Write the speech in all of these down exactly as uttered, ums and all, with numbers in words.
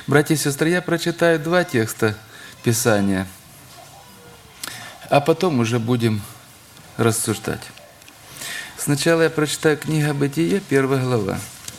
Братья и сестры, я прочитаю два текста Писания, а потом уже будем рассуждать. Сначала я прочитаю книга Бытие, первая глава.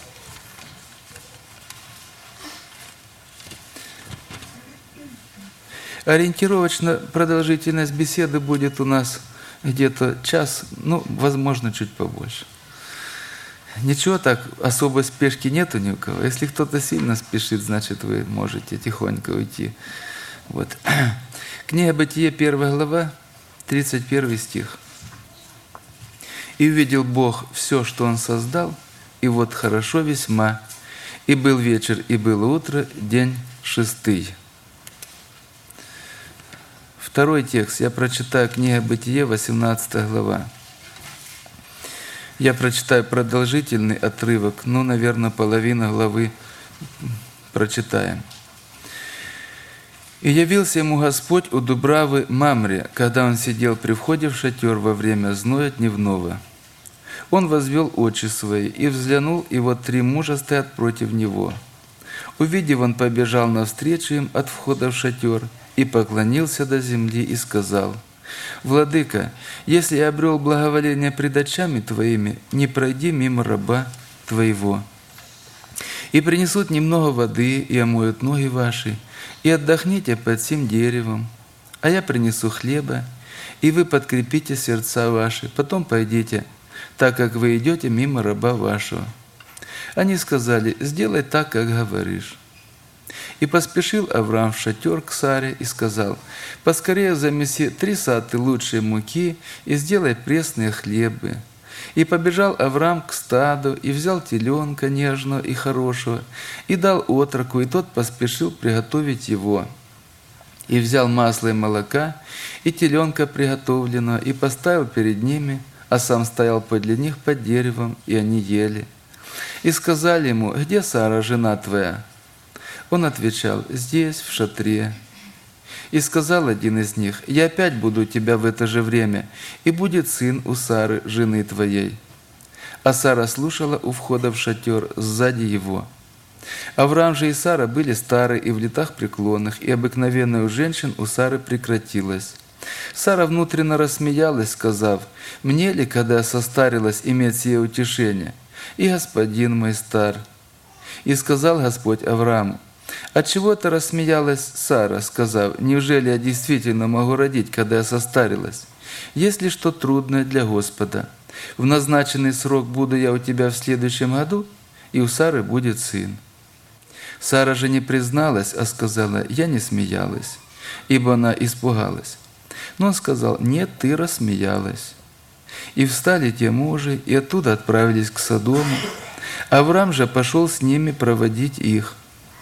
Ориентировочно продолжительность беседы будет у нас где-то час, ну, возможно, чуть побольше. Ничего так, особой спешки нету ни у кого. Если кто-то сильно спешит, значит, вы можете тихонько уйти. Вот. Книга Бытие, первая глава, тридцать первый стих. «И увидел Бог все, что Он создал, и вот хорошо весьма, и был вечер, и было утро, день шестый». Второй текст, я прочитаю книга Бытие, восемнадцатая глава. Я прочитаю продолжительный отрывок, ну, наверное, половина главы прочитаем. «И явился ему Господь у Дубравы Мамре, когда он сидел при входе в шатер во время зноя дневного. Он возвел очи свои и взглянул, и вот три мужа стоят против него. Увидев, он побежал навстречу им от входа в шатер, и поклонился до земли и сказал: «Владыка, если я обрел благоволение пред очами Твоими, не пройди мимо раба Твоего. И принесут немного воды, и омоют ноги ваши, и отдохните под сим деревом, а я принесу хлеба, и вы подкрепите сердца ваши, потом пойдите, так как вы идете мимо раба вашего». Они сказали: «Сделай так, как говоришь». И поспешил Авраам в шатер к Саре и сказал: «Поскорее замеси три саты лучшей муки и сделай пресные хлебы». И побежал Авраам к стаду, и взял теленка нежного и хорошего, и дал отроку, и тот поспешил приготовить его. И взял масло и молока, и теленка приготовленного, и поставил перед ними, а сам стоял подле них под деревом, и они ели. И сказали ему: «Где Сара, жена твоя?» Он отвечал: «Здесь, в шатре». И сказал один из них: «Я опять буду у тебя в это же время, и будет сын у Сары, жены твоей». А Сара слушала у входа в шатер сзади его. Авраам же и Сара были стары и в летах преклонных, и обыкновенная у женщин у Сары прекратилась. Сара внутренно рассмеялась, сказав: «Мне ли, когда я состарилась, иметь сие утешение? И господин мой стар». И сказал Господь Аврааму: «Отчего ты рассмеялась, Сара, сказав: неужели я действительно могу родить, когда я состарилась? Есть ли что трудное для Господа? В назначенный срок буду я у тебя в следующем году, и у Сары будет сын». Сара же не призналась, а сказала: «Я не смеялась», ибо она испугалась. Но он сказал: «Нет, ты рассмеялась». И встали те мужи, и оттуда отправились к Содому. Авраам же пошел с ними проводить их.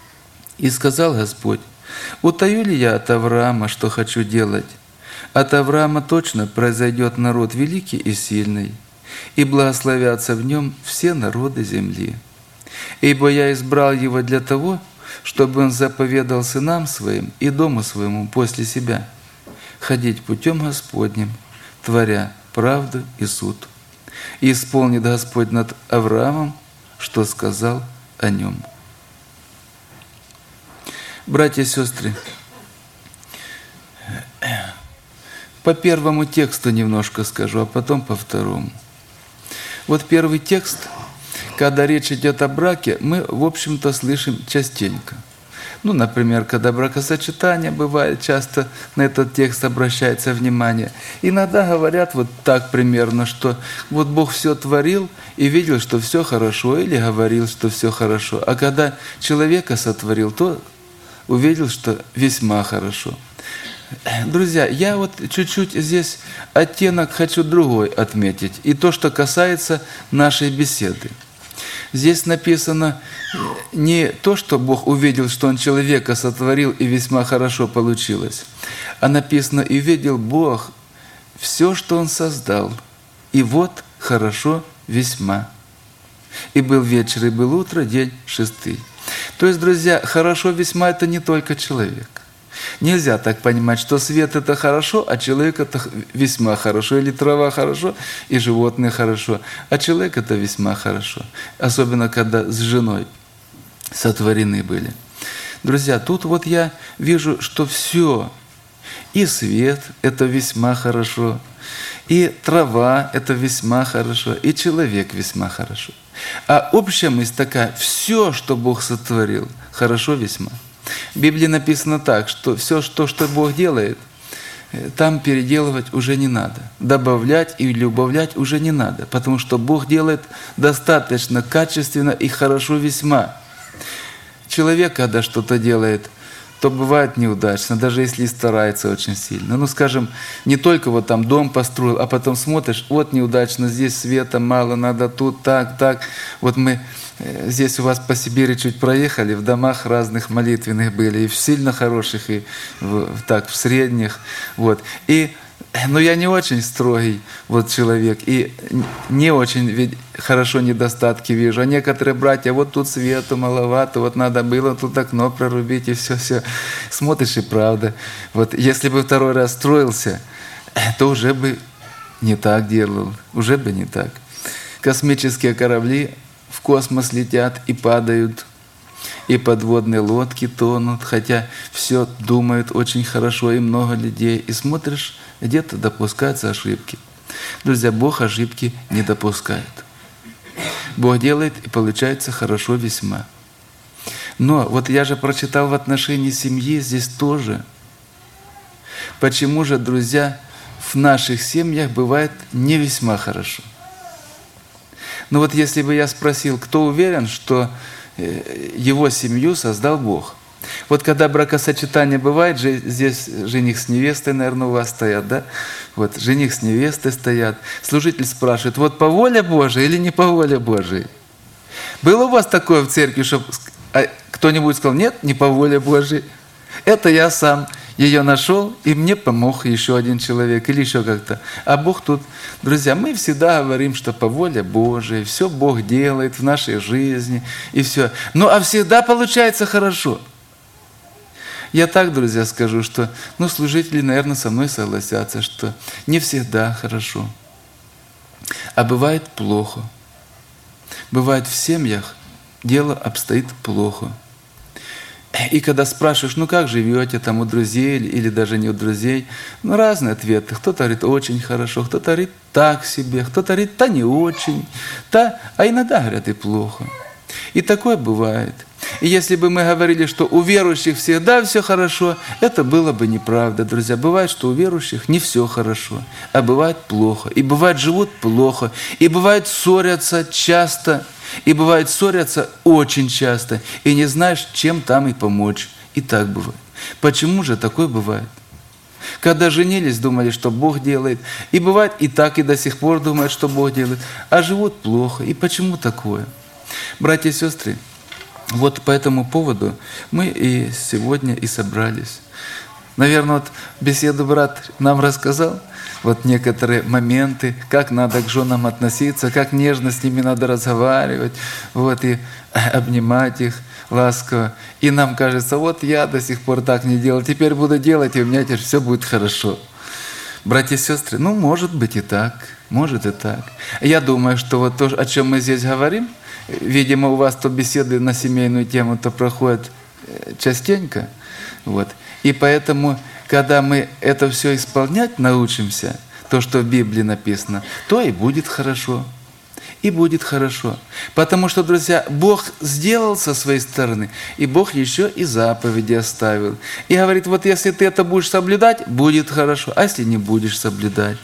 И сказал Господь: «Утаю ли я от Авраама, что хочу делать? От Авраама точно произойдет народ великий и сильный, и благословятся в нем все народы земли. Ибо я избрал его для того, чтобы он заповедал сынам своим и дому своему после себя ходить путем Господним, творя правду и суд. И исполнит Господь над Авраамом, что сказал о нем». Братья и сестры, по первому тексту немножко скажу, а потом по второму. Вот первый текст, когда речь идет о браке, мы, в общем-то, слышим частенько. Ну, например, когда бракосочетание бывает, часто на этот текст обращается внимание. Иногда говорят вот так примерно, что вот Бог все творил и видел, что все хорошо, или говорил, что все хорошо. А когда человека сотворил, то увидел, что весьма хорошо. Друзья, я вот чуть-чуть здесь оттенок хочу другой отметить. И то, что касается нашей беседы. Здесь написано не то, что Бог увидел, что Он человека сотворил и весьма хорошо получилось, а написано: «И видел Бог все, что Он создал, и вот хорошо весьма. И был вечер, и был утро, день шестый». То есть, друзья, хорошо весьма – это не только человек. Нельзя так понимать, что свет – это хорошо, а человек – это весьма хорошо, или трава хорошо, и животные хорошо, а человек – это весьма хорошо. Особенно, когда с женой сотворены были. Друзья, тут вот я вижу, что все, и свет – это весьма хорошо, и трава – это весьма хорошо, и человек весьма хорошо. А общая мысль такая: все, что Бог сотворил, хорошо весьма. В Библии написано так, что все, что, что Бог делает, там переделывать уже не надо. Добавлять или убавлять уже не надо, потому что Бог делает достаточно качественно и хорошо весьма. Человек, когда что-то делает, то бывает неудачно, даже если и старается очень сильно. Ну, скажем, не только вот там дом построил, а потом смотришь, вот неудачно, здесь света мало, надо тут, так, так. Вот мы здесь у вас по Сибири чуть проехали, в домах разных молитвенных были, и в сильно хороших, и в, так, в средних. Вот. И, но я не очень строгий вот человек, и не очень ведь хорошо недостатки вижу. А некоторые братья, вот тут свету маловато, вот надо было тут окно прорубить, и все-все. Смотришь, и правда. Вот если бы второй раз строился, то уже бы не так делал, уже бы не так. Космические корабли в космос летят и падают, и подводные лодки тонут, хотя все думают очень хорошо, и много людей. И смотришь, где-то допускаются ошибки. Друзья, Бог ошибки не допускает. Бог делает, и получается хорошо весьма. Но вот я же прочитал в отношении семьи здесь тоже. Почему же, друзья, в наших семьях бывает не весьма хорошо? Ну вот если бы я спросил, кто уверен, что его семью создал Бог? Вот когда бракосочетание бывает, здесь жених с невестой, наверное, у вас стоят, да? Вот жених с невестой стоят. Служитель спрашивает, вот по воле Божией или не по воле Божией? Было у вас такое в церкви, чтобы кто-нибудь сказал, нет, не по воле Божией? Это я сам ее нашел, и мне помог еще один человек, или еще как-то. А Бог тут, друзья, мы всегда говорим, что по воле Божией, все Бог делает в нашей жизни, и все. Ну, а всегда получается хорошо. Я так, друзья, скажу, что, ну, служители, наверное, со мной согласятся, что не всегда хорошо, а бывает плохо. Бывает в семьях дело обстоит плохо. И когда спрашиваешь, ну как живете там у друзей или даже не у друзей, ну разные ответы. Кто-то говорит очень хорошо, кто-то говорит так себе, кто-то говорит да не очень, да, а иногда говорят и плохо. И такое бывает. И если бы мы говорили, что у верующих всегда все хорошо, это было бы неправда, друзья. Бывает, что у верующих не все хорошо, а бывает плохо. И бывает, живут плохо, и бывает, ссорятся часто, и бывает, ссорятся очень часто, и не знаешь, чем там и помочь. И так бывает. Почему же такое бывает? Когда женились, думали, что Бог делает. И бывает, и так, и до сих пор думают, что Бог делает. А живут плохо. И почему такое? Братья и сестры, вот по этому поводу мы и сегодня и собрались. Наверное, вот беседу брат нам рассказал, вот некоторые моменты, как надо к женам относиться, как нежно с ними надо разговаривать, вот, и обнимать их ласково. И нам кажется, вот я до сих пор так не делал, теперь буду делать, и у меня теперь все будет хорошо. Братья и сестры, ну, может быть и так, может и так. Я думаю, что вот то, о чем мы здесь говорим, видимо, у вас то беседы на семейную тему то проходят частенько. Вот. И поэтому, когда мы это все исполнять научимся, то, что в Библии написано, то и будет хорошо. И будет хорошо. Потому что, друзья, Бог сделал со своей стороны, и Бог еще и заповеди оставил. И говорит, вот если ты это будешь соблюдать, будет хорошо. А если не будешь соблюдать?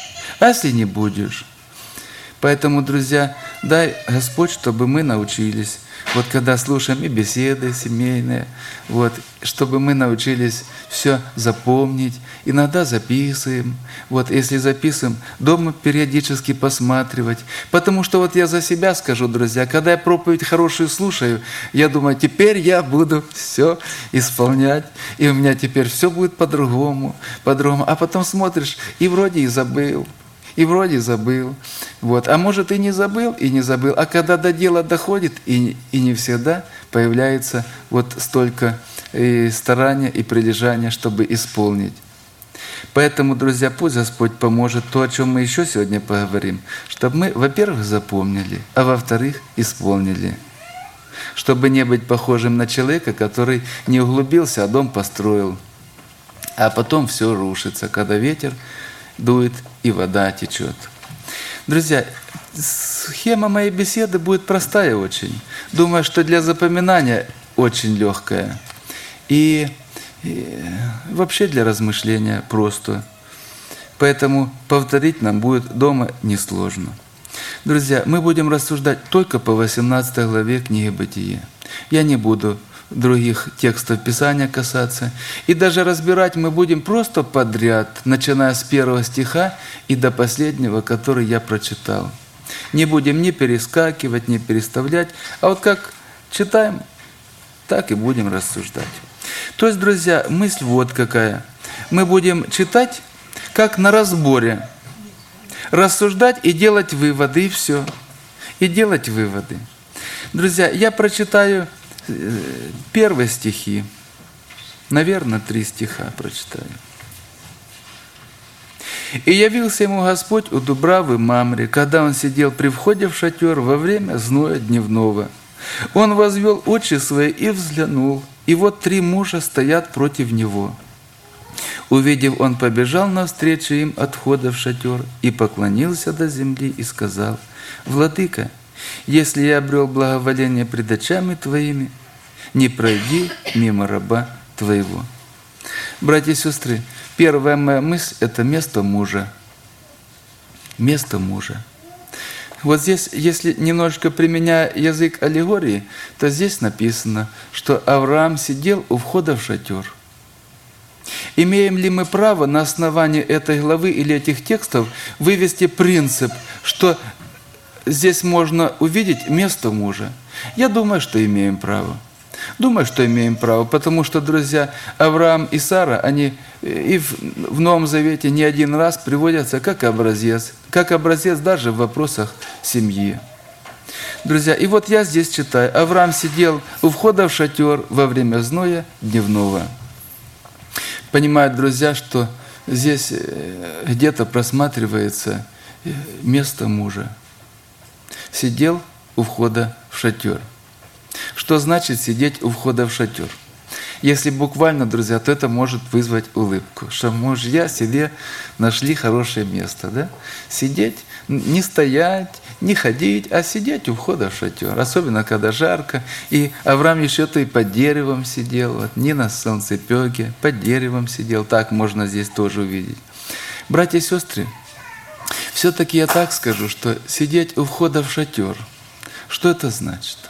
А если не будешь? Поэтому, друзья, дай Господь, чтобы мы научились, вот когда слушаем и беседы семейные, вот, чтобы мы научились все запомнить, иногда записываем, вот, если записываем, дома периодически посматривать. Потому что вот я за себя скажу, друзья, когда я проповедь хорошую слушаю, я думаю, теперь я буду все исполнять, и у меня теперь все будет по-другому, по-другому. А потом смотришь, и вроде и забыл. И вроде забыл. Вот. А может и не забыл, и не забыл. А когда до дела доходит, и, и не всегда появляется вот столько и старания и прилежания, чтобы исполнить. Поэтому, друзья, пусть Господь поможет то, о чем мы еще сегодня поговорим, чтобы мы, во-первых, запомнили, а во-вторых, исполнили. чтобы не быть похожим на человека, который не углубился, а дом построил. А потом все рушится, когда ветер дует и вода течет. Друзья, схема моей беседы будет простая очень. Думаю, что для запоминания очень легкая. И, и вообще для размышления просто. Поэтому повторить нам будет дома несложно. Друзья, мы будем рассуждать только по восемнадцатой главе книги «Бытие». Я не буду других текстов Писания касаться. И даже разбирать мы будем просто подряд, начиная с первого стиха и до последнего, который я прочитал. Не будем ни перескакивать, ни переставлять, а вот как читаем, так и будем рассуждать. То есть, друзья, мысль вот какая. Мы будем читать, как на разборе. Рассуждать и делать выводы, и все. И делать выводы. Друзья, я прочитаю первые стихи. Наверное, три стиха прочитаю. «И явился ему Господь у Дубравы Мамре, когда он сидел при входе в шатер во время зноя дневного. Он возвел очи свои и взглянул, и вот три мужа стоят против него. Увидев, он побежал навстречу им от входа в шатер и поклонился до земли и сказал: «Владыка, если я обрел благоволение пред очами Твоими, не пройди мимо раба Твоего». Братья и сестры, первая моя мысль – это место мужа. Место мужа. Вот здесь, если немножечко применяя язык аллегории, то здесь написано, что Авраам сидел у входа в шатер. Имеем ли мы право на основании этой главы или этих текстов вывести принцип, что здесь можно увидеть место мужа? Я думаю, что имеем право. Думаю, что имеем право, потому что, друзья, Авраам и Сара, они и в, в Новом Завете не один раз приводятся как образец, как образец даже в вопросах семьи. Друзья, и вот я здесь читаю: Авраам сидел у входа в шатер во время зноя дневного. Понимают, друзья, что здесь где-то просматривается место мужа. Сидел у входа в шатер. Что значит сидеть у входа в шатер? Если буквально, друзья, то это может вызвать улыбку, что мужья себе нашли хорошее место, да? Сидеть, не стоять, не ходить, а сидеть у входа в шатер, особенно когда жарко. И Авраам еще-то и под деревом сидел, вот, не на солнцепёке, под деревом сидел, так можно здесь тоже увидеть. Братья и сестры, все-таки я так скажу, что сидеть у входа в шатер, что это значит?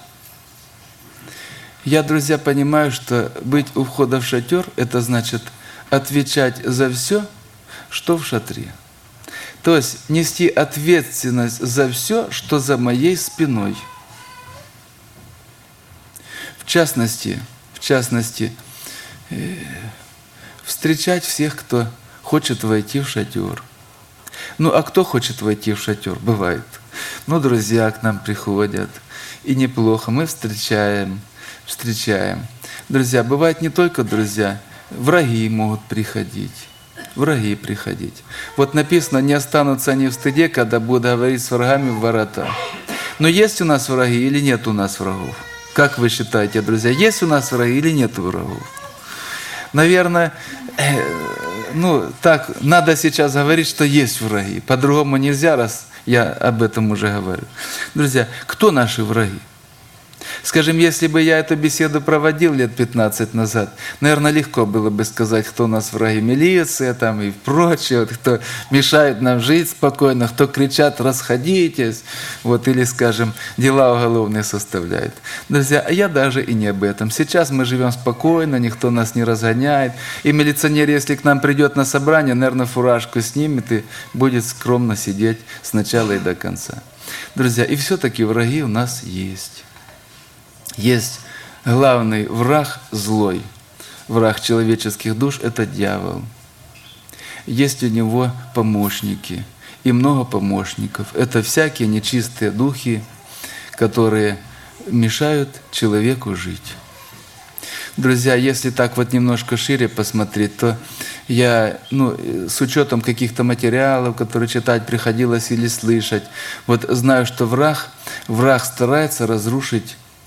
Я, друзья, понимаю, что быть у входа в шатер – это значит отвечать за все, что в шатре. То есть нести ответственность за все, что за моей спиной. В частности, в частности, встречать всех, кто хочет войти в шатер. Ну, а кто хочет войти в шатер? Бывает. Ну, друзья к нам приходят, и неплохо, мы встречаем. встречаем. Друзья, бывает не только друзья, враги могут приходить. Враги приходить. Вот написано: не останутся они в стыде, когда будут говорить с врагами в ворота. Но есть у нас враги или нет у нас врагов? Как вы считаете, друзья, есть у нас враги или нет врагов? Наверное, э, ну так, надо сейчас говорить, что есть враги. По-другому нельзя, раз я об этом уже говорю. Друзья, кто наши враги? Скажем, если бы я эту беседу проводил лет пятнадцать назад, наверное, легко было бы сказать, кто у нас враги: милиция там и прочее, вот, кто мешает нам жить спокойно, кто кричат: расходитесь, вот, или, скажем, дела уголовные составляет. Друзья, а я даже и не об этом. Сейчас мы живем спокойно, никто нас не разгоняет, и милиционер, если к нам придет на собрание, наверное, фуражку снимет и будет скромно сидеть с начала и до конца. Друзья, и все-таки враги у нас есть. Есть главный враг злой, враг человеческих душ – это дьявол. Есть у него помощники, и много помощников. Это всякие нечистые духи, которые мешают человеку жить. Друзья, если так вот немножко шире посмотреть, то я, ну, с учетом каких-то материалов, которые читать приходилось или слышать, вот знаю, что враг, враг старается разрушить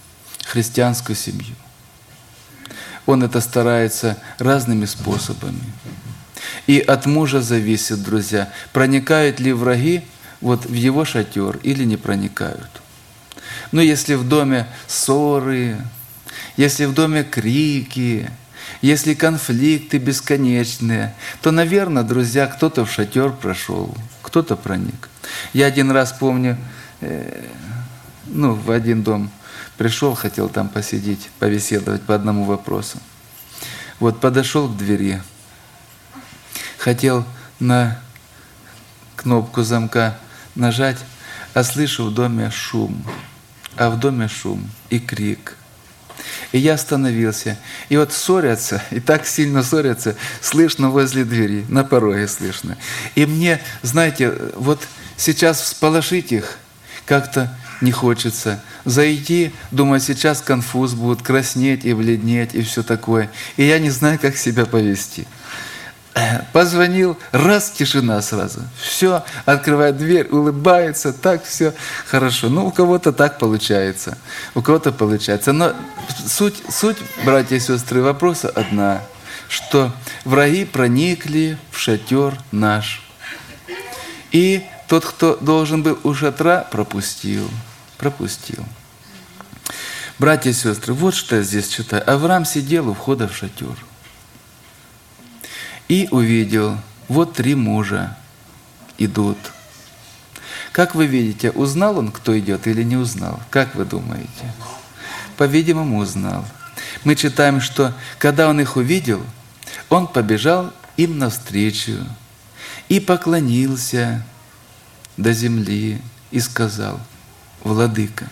христианскую семью. Он это старается разными способами. И от мужа зависит, друзья, проникают ли враги вот в его шатер или не проникают. Но если в доме ссоры, если в доме крики, если конфликты бесконечные, то, наверное, друзья, кто-то в шатер прошел, кто-то проник. Я один раз помню, э, ну, в один дом пришел, хотел там посидеть, побеседовать по одному вопросу. Вот подошел к двери, хотел на кнопку замка нажать, а слышу в доме шум, а в доме шум и крик. И я остановился. И вот ссорятся, и так сильно ссорятся, слышно возле двери, на пороге слышно. И мне, знаете, вот сейчас всполошить их как-то не хочется. Зайти, думаю, сейчас конфуз будут, краснеть и бледнеть, и все такое. И я не знаю, как себя повести. Позвонил, раз, тишина сразу. Все, открывает дверь, улыбается, так все хорошо. Ну, у кого-то так получается, у кого-то получается. Но суть, суть, братья и сестры, вопроса одна, что враги проникли в шатер наш. И тот, кто должен был у шатра, пропустил, пропустил. Братья и сестры, вот что я здесь читаю. Авраам сидел у входа в шатер. И увидел, вот три мужа идут. Как вы видите, узнал он, кто идет, или не узнал? Как вы думаете? По-видимому, узнал. Мы читаем, что когда он их увидел, он побежал им навстречу и поклонился до земли и сказал: «Владыка».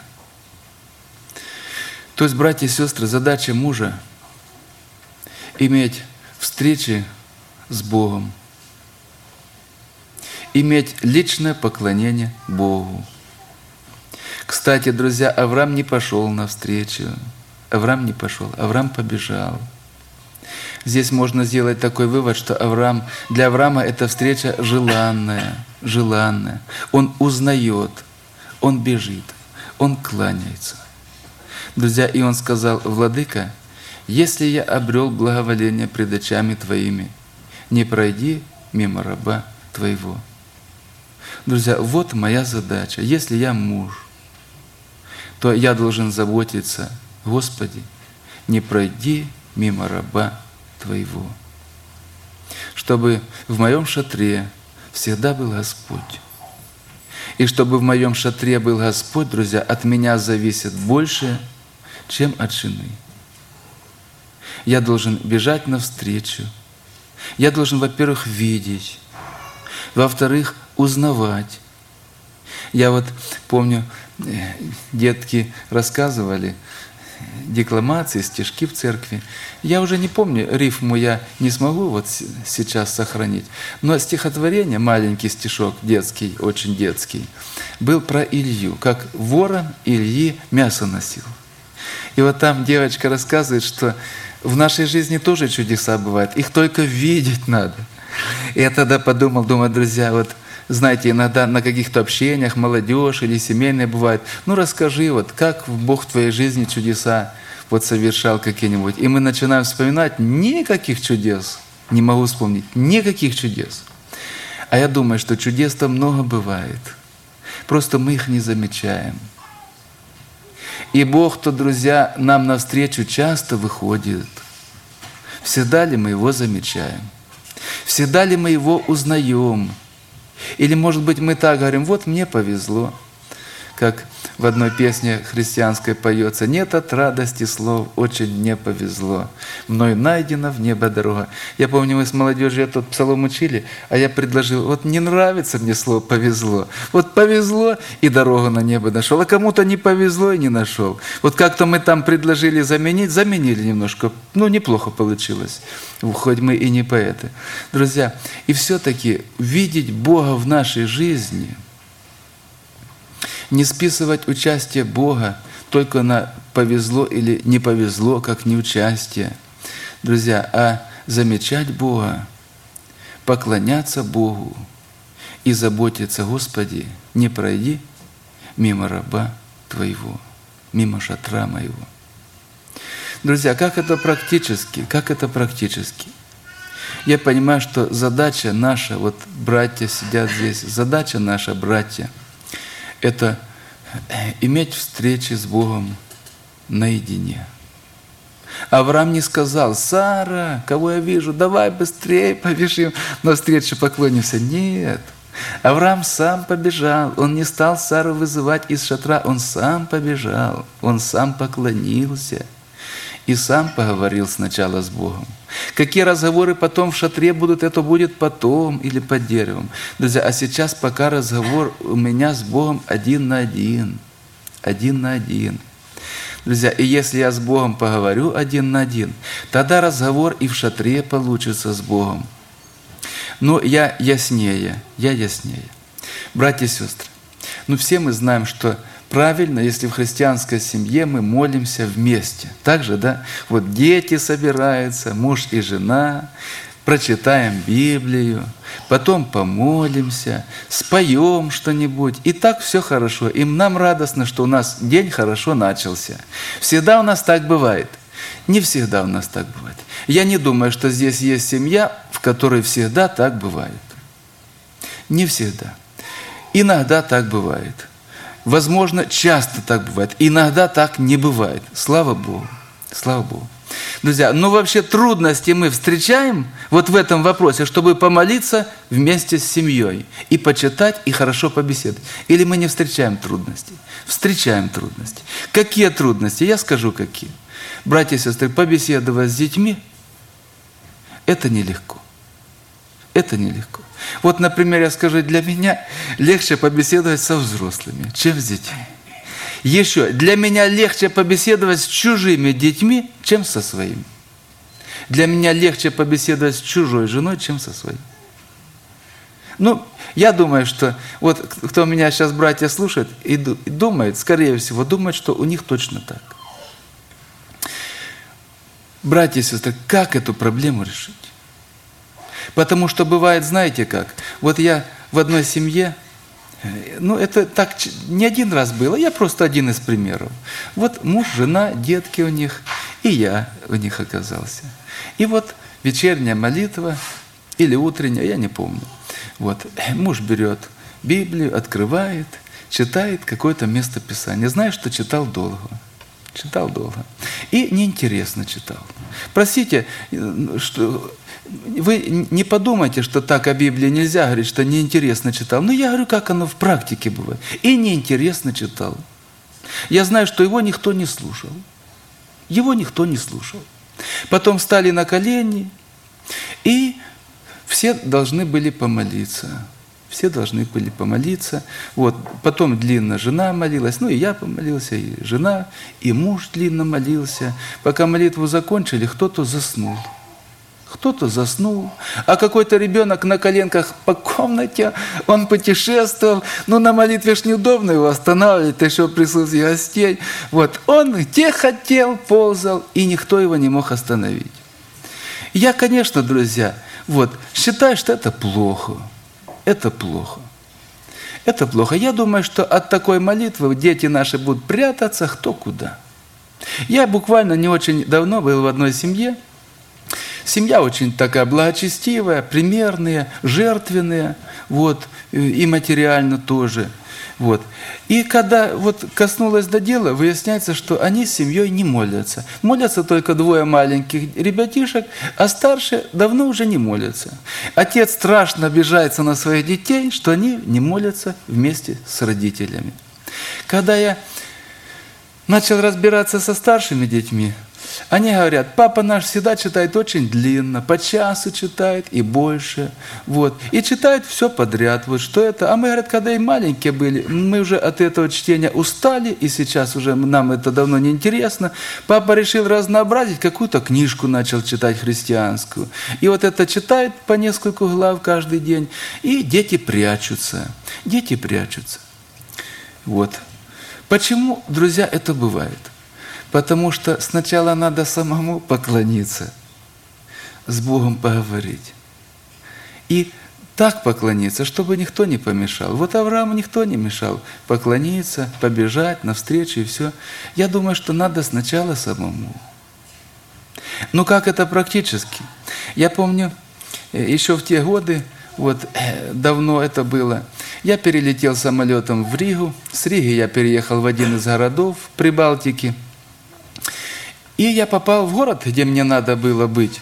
То есть, братья и сестры, задача мужа – иметь встречи с Богом, иметь личное поклонение Богу. Кстати, друзья, Авраам не пошел навстречу. Авраам не пошел, Авраам побежал. Здесь можно сделать такой вывод, что Авраам, для Авраама эта встреча желанная, желанная. Он узнает, он бежит, он кланяется. Друзья, и он сказал: «Владыка, если я обрел благоволение пред очами Твоими, не пройди мимо раба Твоего». Друзья, вот моя задача. Если я муж, то я должен заботиться: Господи, не пройди мимо раба Твоего. Чтобы в моем шатре всегда был Господь. И чтобы в моем шатре был Господь, друзья, от меня зависит больше, чем от жены. Я должен бежать навстречу. Я должен, во-первых, видеть, во-вторых, узнавать. Я вот помню, детки рассказывали декламации, стишки в церкви. Я уже не помню, рифму я не смогу вот сейчас сохранить, но стихотворение, маленький стишок, детский, очень детский, был про Илью, как ворон Ильи мясо носил. И вот там девочка рассказывает, что в нашей жизни тоже чудеса бывают, их только видеть надо. И я тогда подумал, думаю, друзья, вот знаете, иногда на каких-то общениях молодежь или семейные бывает, ну расскажи, вот как Бог в твоей жизни чудеса вот совершал какие-нибудь. И мы начинаем вспоминать, никаких чудес, не могу вспомнить, никаких чудес. А я думаю, что чудес-то много бывает, просто мы их не замечаем. И Бог-то, друзья, нам навстречу часто выходит. Всегда ли мы Его замечаем? Всегда ли мы Его узнаем? Или, может быть, мы так говорим: вот мне повезло, как в одной песне христианской поется: «Нет от радости слов, очень мне повезло, мною найдена в небо дорога». Я помню, мы с молодежью этот псалом учили, а я предложил: вот не нравится мне слово «повезло». Вот повезло и дорогу на небо нашел, а кому-то не повезло и не нашел. Вот как-то мы там предложили заменить, заменили немножко, ну неплохо получилось, хоть мы и не поэты. Друзья, и все-таки видеть Бога в нашей жизни, не списывать участие Бога только на повезло или не повезло, как неучастие, друзья, а замечать Бога, поклоняться Богу и заботиться: Господи, не пройди мимо раба Твоего, мимо шатра моего. Друзья, как это практически? Как это практически? Я понимаю, что задача наша, вот братья сидят здесь, задача наша, братья, это иметь встречи с Богом наедине. Авраам не сказал: «Сара, кого я вижу, давай быстрее побежим навстречу, поклонимся». Нет. Авраам сам побежал, он не стал Сару вызывать из шатра, он сам побежал, он сам поклонился и сам поговорил сначала с Богом. Какие разговоры потом в шатре будут, это будет потом или под деревом. Друзья, а сейчас пока разговор у меня с Богом один на один, один на один. Друзья, и если я с Богом поговорю один на один, тогда разговор и в шатре получится с Богом. Но я яснее, я яснее. Братья и сестры, ну все мы знаем, что правильно, если в христианской семье мы молимся вместе. Так же, да? Вот дети собираются, муж и жена, прочитаем Библию, потом помолимся, споем что-нибудь, и так все хорошо. И нам радостно, что у нас день хорошо начался. Всегда у нас так бывает. Не всегда у нас так бывает. Я не думаю, что здесь есть семья, в которой всегда так бывает. Не всегда. Иногда так бывает. Возможно, часто так бывает. Иногда так не бывает. Слава Богу. Слава Богу. Друзья, ну вообще трудности мы встречаем вот в этом вопросе, чтобы помолиться вместе с семьей и почитать, и хорошо побеседовать. Или мы не встречаем трудностей? Встречаем трудности. Какие трудности? Я скажу, какие. Братья и сестры, побеседовать с детьми – это нелегко. Это нелегко. Вот, например, я скажу, для меня легче побеседовать со взрослыми, чем с детьми. Еще, для меня легче побеседовать с чужими детьми, чем со своими. Для меня легче побеседовать с чужой женой, чем со своей. Ну, я думаю, что вот кто меня сейчас, братья, слушает и думает, скорее всего, думает, что у них точно так. Братья и сестры, как эту проблему решить? Потому что бывает, знаете как, вот я в одной семье, ну это так не один раз было, я просто один из примеров. Вот муж, жена, детки у них, и я у них оказался. И вот вечерняя молитва или утренняя, я не помню. Вот муж берет Библию, открывает, читает какое-то место Писания. Знаешь, что читал долго. Читал долго. И неинтересно читал. Простите, что вы не подумайте, что так о Библии нельзя говорить, что неинтересно читал. Но я говорю, как оно в практике бывает. И неинтересно читал. Я знаю, что его никто не слушал. Его никто не слушал. Потом встали на колени, и все должны были помолиться. Все должны были помолиться. Вот. Потом длинно жена молилась, ну и я помолился, и жена, и муж длинно молился. Пока молитву закончили, кто-то заснул. Кто-то заснул, а какой-то ребенок на коленках по комнате, он путешествовал, ну на молитве ж неудобно его останавливать, еще в присутствии гостей. Вот, он где хотел, ползал, и никто его не мог остановить. Я, конечно, друзья, вот, считаю, что это плохо. Это плохо. Это плохо. Я думаю, что от такой молитвы дети наши будут прятаться кто куда. Я буквально не очень давно был в одной семье. Семья очень такая благочестивая, примерная, жертвенная, вот, и материально тоже. Вот. И когда вот коснулось до дела, выясняется, что они с семьей не молятся. Молятся только двое маленьких ребятишек, а старшие давно уже не молятся. Отец страшно обижается на своих детей, что они не молятся вместе с родителями. Когда я начал разбираться со старшими детьми, они говорят, папа наш всегда читает очень длинно, по часу читает и больше, вот, и читает все подряд, вот что это. А мы, говорят, когда и маленькие были, мы уже от этого чтения устали, и сейчас уже нам это давно не интересно. Папа решил разнообразить, какую-то книжку начал читать христианскую. И вот это читает по несколько глав каждый день, и дети прячутся, дети прячутся. Вот. Почему, друзья, это бывает? Потому что сначала надо самому поклониться, с Богом поговорить. И так поклониться, чтобы никто не помешал. Вот Аврааму никто не мешал поклониться, побежать навстречу и все. Я думаю, что надо сначала самому. Ну как это практически? Я помню, еще в те годы, вот давно это было, я перелетел самолетом в Ригу. С Риги я переехал в один из городов Прибалтики. И я попал в город, где мне надо было быть.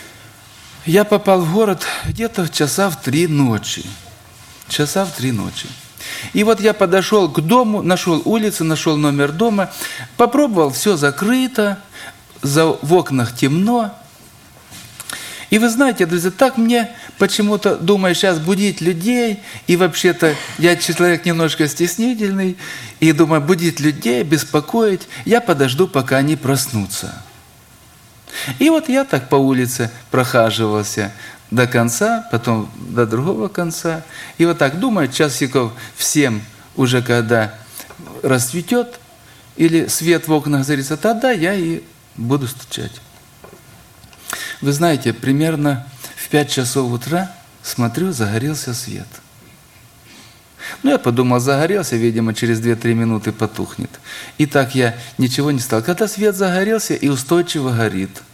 Я попал в город где-то часа в три ночи. Часа в три ночи. И вот я подошел к дому, нашел улицу, нашел номер дома, попробовал, все закрыто, за, в окнах темно. И вы знаете, друзья, так мне почему-то, думаю, сейчас будить людей, и вообще-то я человек немножко стеснительный, и думаю, будить людей, беспокоить, я подожду, пока они проснутся. И вот я так по улице прохаживался до конца, потом до другого конца, и вот так думаю, часиков в семь уже когда расцветет, или свет в окнах загорится, тогда я и буду стучать. Вы знаете, примерно в пять часов утра, смотрю, загорелся свет. Ну, я подумал, загорелся, видимо, через две-три минуты потухнет. И так я ничего не стал. Когда свет загорелся и устойчиво горит.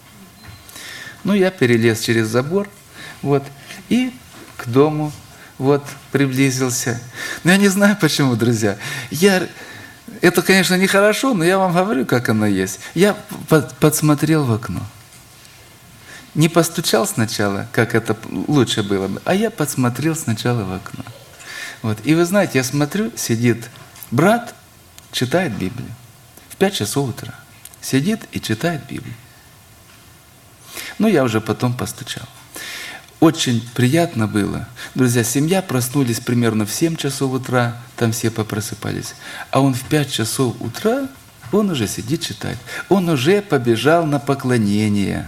Ну, я перелез через забор, вот, и к дому, вот, приблизился. Но я не знаю, почему, друзья. Я... Это, конечно, нехорошо, но я вам говорю, как оно есть. Я под, подсмотрел в окно. Не постучал сначала, как это лучше было бы, а я подсмотрел сначала в окно. Вот. И вы знаете, я смотрю, сидит брат, читает Библию. В пять часов утра. Сидит и читает Библию. Ну, я уже потом постучал. Очень приятно было. Друзья, семья проснулись примерно в семь часов утра, там все попросыпались. А он в пять часов утра, он уже сидит читать. Он уже побежал на поклонение.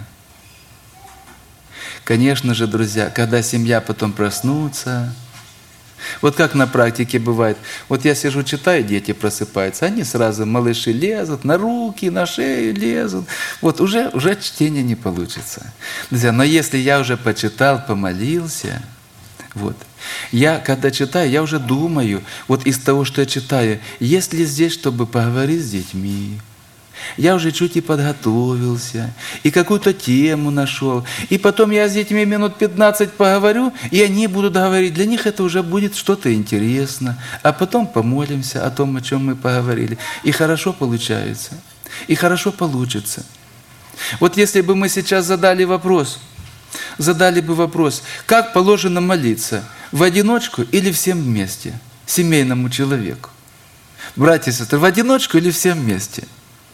Конечно же, друзья, когда семья потом проснутся, вот как на практике бывает, вот я сижу, читаю, дети просыпаются, они сразу, малыши, лезут, на руки, на шею лезут. Вот уже, уже чтение не получится. Друзья, но если я уже почитал, помолился, вот, я, когда читаю, я уже думаю, вот из того, что я читаю, есть ли здесь, чтобы поговорить с детьми. Я уже чуть и подготовился, и какую-то тему нашел. И потом я с детьми минут пятнадцать поговорю, и они будут говорить. Для них это уже будет что-то интересно. А потом помолимся о том, о чем мы поговорили. И хорошо получается. И хорошо получится. Вот если бы мы сейчас задали вопрос, задали бы вопрос, как положено молиться, в одиночку или всем вместе, семейному человеку? Братья и сестры, в одиночку или всем вместе?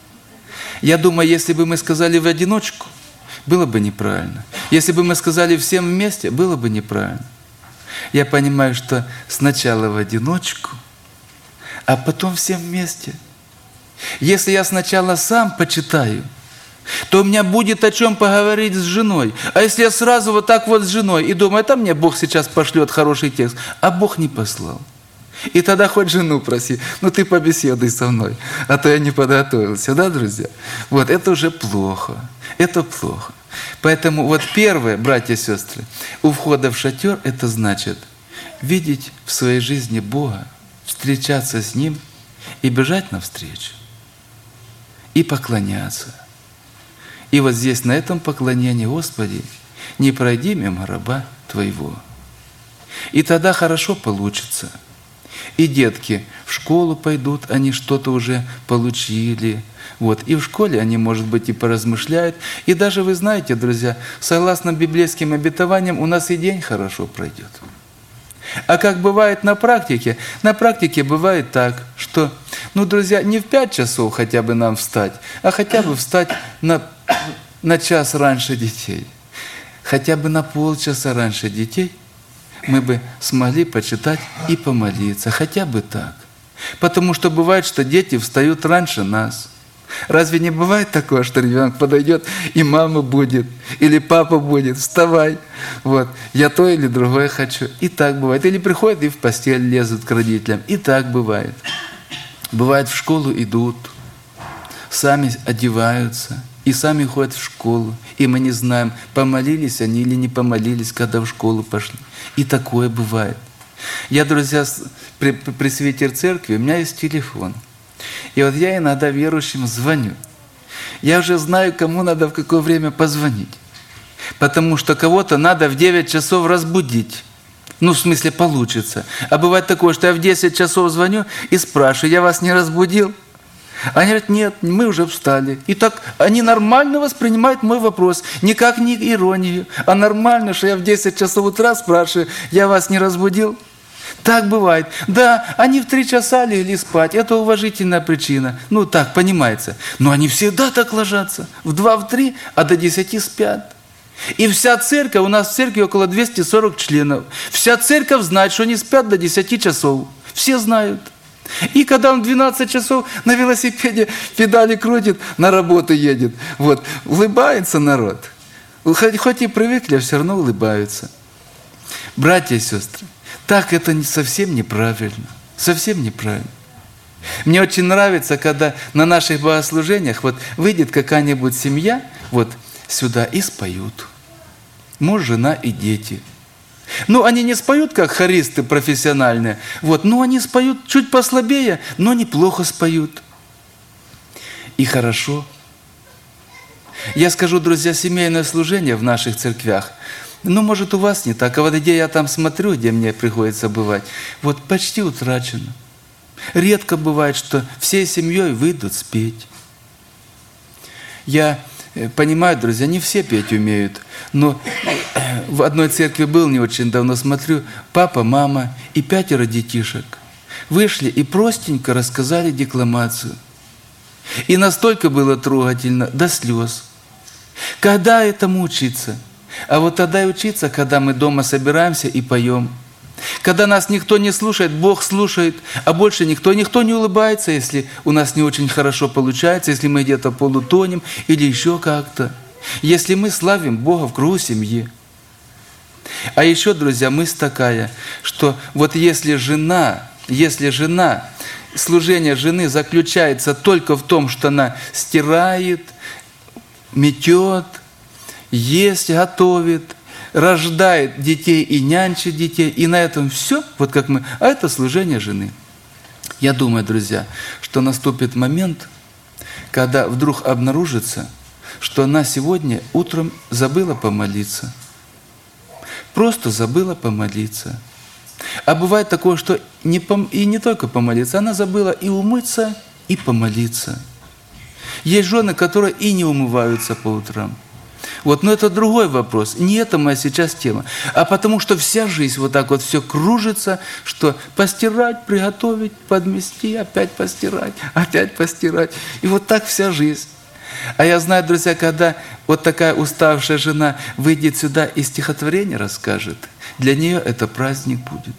Я думаю, если бы мы сказали в одиночку, было бы неправильно. Если бы мы сказали всем вместе, было бы неправильно. Я понимаю, что сначала в одиночку, а потом всем вместе. Если я сначала сам почитаю, то у меня будет о чем поговорить с женой. А если я сразу вот так вот с женой и думаю, там мне Бог сейчас пошлет хороший текст, а Бог не послал. И тогда хоть жену проси, ну ты побеседуй со мной, а то я не подготовился, да, друзья? Вот, это уже плохо, это плохо. Поэтому вот первое, братья и сестры, у входа в шатер, это значит видеть в своей жизни Бога, встречаться с Ним и бежать навстречу, и поклоняться. И вот здесь, на этом поклонении, Господи, не пройди мимо раба Твоего. И тогда хорошо получится. И детки в школу пойдут, они что-то уже получили. Вот. И в школе они, может быть, и поразмышляют. И даже, вы знаете, друзья, согласно библейским обетованиям, у нас и день хорошо пройдет. А как бывает на практике? На практике бывает так, что, ну, друзья, не в пять часов хотя бы нам встать, а хотя бы встать на, на час раньше детей. Хотя бы на полчаса раньше детей мы бы смогли почитать и помолиться, хотя бы так. Потому что бывает, что дети встают раньше нас. Разве не бывает такое, что ребенок подойдет, и мама будет, или папа будет, вставай, вот, я то или другое хочу. И так бывает. Или приходят и в постель лезут к родителям. И так бывает. Бывает, в школу идут, сами одеваются, и сами ходят в школу. И мы не знаем, помолились они или не помолились, когда в школу пошли. И такое бывает. Я, друзья, пресвитер церкви, у меня есть телефон. И вот я иногда верующим звоню. я уже знаю, кому надо в какое время позвонить. Потому что кого-то надо в девять часов разбудить. Ну, в смысле, получится. А бывает такое, что я в десять часов звоню и спрашиваю, я вас не разбудил? Они говорят, нет, мы уже встали. И так они нормально воспринимают мой вопрос. Никак не иронию, а нормально, что я в десять часов утра спрашиваю, я вас не разбудил? Так бывает. Да, они в три часа легли спать. Это уважительная причина. Ну, так, понимается. Но они всегда так ложатся. В два, в три, а до десяти спят. И вся церковь, у нас в церкви около двухсот сорока членов. Вся церковь знает, что они спят до десяти часов. Все знают. И когда он двенадцать часов на велосипеде педали крутит, на работу едет, вот, улыбается народ. Хоть, хоть и привыкли, а все равно улыбаются. Братья и сестры, так это не, совсем неправильно. Совсем неправильно. Мне очень нравится, когда на наших богослужениях вот выйдет какая-нибудь семья вот сюда и споют. Муж, жена и дети. Ну, они не споют, как хористы профессиональные, вот, но они споют чуть послабее, но неплохо споют. И хорошо. Я скажу, друзья, семейное служение в наших церквях, ну, может, у вас не так, а вот где я там смотрю, где мне приходится бывать, вот почти утрачено. Редко бывает, что всей семьей выйдут спеть. Я понимаю, друзья, не все петь умеют, но в одной церкви был не очень давно, смотрю, папа, мама и пятеро детишек вышли и простенько рассказали декламацию. И настолько было трогательно, до слез. Когда этому учиться? А вот тогда и учиться, когда мы дома собираемся и поем. Когда нас никто не слушает, Бог слушает, а больше никто. Никто не улыбается, если у нас не очень хорошо получается, если мы где-то полутонем или еще как-то. Если мы славим Бога в кругу семьи. А еще, друзья, мысль такая, что вот если жена, если жена, служение жены заключается только в том, что она стирает, метет, ест, готовит, рождает детей и нянчит детей, и на этом все, вот как мы, а это служение жены. Я думаю, друзья, что наступит момент, когда вдруг обнаружится, что она сегодня утром забыла помолиться. Просто забыла помолиться. А бывает такое, что не пом... и не только помолиться, она забыла и умыться, и помолиться. Есть жены, которые и не умываются по утрам. Вот, но это другой вопрос. Не это моя сейчас тема. А потому что вся жизнь вот так вот все кружится, что постирать, приготовить, подмести, опять постирать, опять постирать. И вот так вся жизнь. А я знаю, друзья, когда вот такая уставшая жена выйдет сюда и стихотворение расскажет, для нее это праздник будет.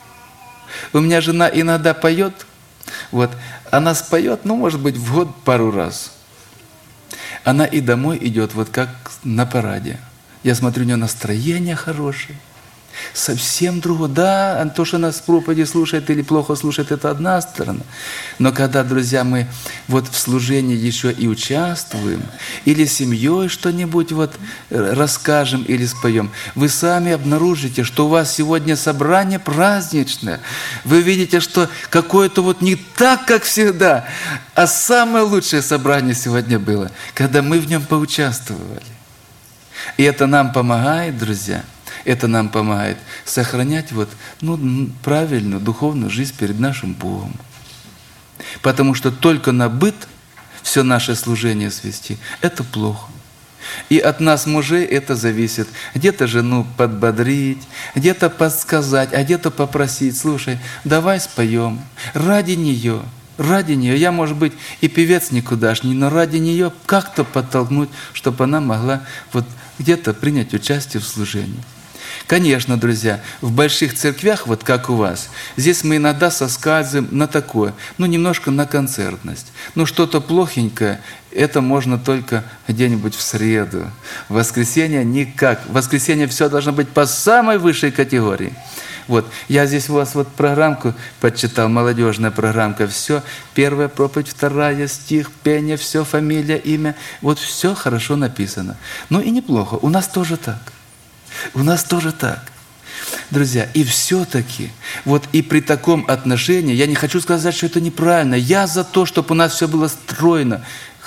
У меня жена иногда поет, вот, она споет, ну, может быть, в год пару раз. Она и домой идет, вот как на параде. Я смотрю, у нее настроение хорошее. Совсем другое. Да, то, что нас в проповеди слушает или плохо слушает, это одна сторона. Но когда, друзья, мы вот в служении еще и участвуем, или семьей что-нибудь вот расскажем или споем, вы сами обнаружите, что у вас сегодня собрание праздничное. Вы видите, что какое-то вот не так, как всегда, а самое лучшее собрание сегодня было, когда мы в нем поучаствовали. И это нам помогает, друзья. Это нам помогает сохранять вот, ну, правильную духовную жизнь перед нашим Богом. Потому что только на быт все наше служение свести – это плохо. И от нас, мужей, это зависит. Где-то жену подбодрить, где-то подсказать, а где-то попросить: слушай, давай споем ради нее. Ради нее. Я, может быть, и певец никудашний, но ради нее как-то подтолкнуть, чтобы она могла вот где-то принять участие в служении. Конечно, друзья, в больших церквях, вот как у вас, здесь мы иногда соскальзываем на такое, ну, немножко на концертность. Ну, что-то плохенькое, это можно только где-нибудь в среду. В воскресенье никак. В воскресенье все должно быть по самой высшей категории. Вот, я здесь у вас вот программку подчитал, молодежная программка, все, первая проповедь, вторая, стих, пение, все, фамилия, имя, вот все хорошо написано. Ну и неплохо, у нас тоже так. У нас тоже так. Друзья, и все-таки, вот и при таком отношении, я не хочу сказать, что это неправильно, я за то, чтобы у нас все было стройно,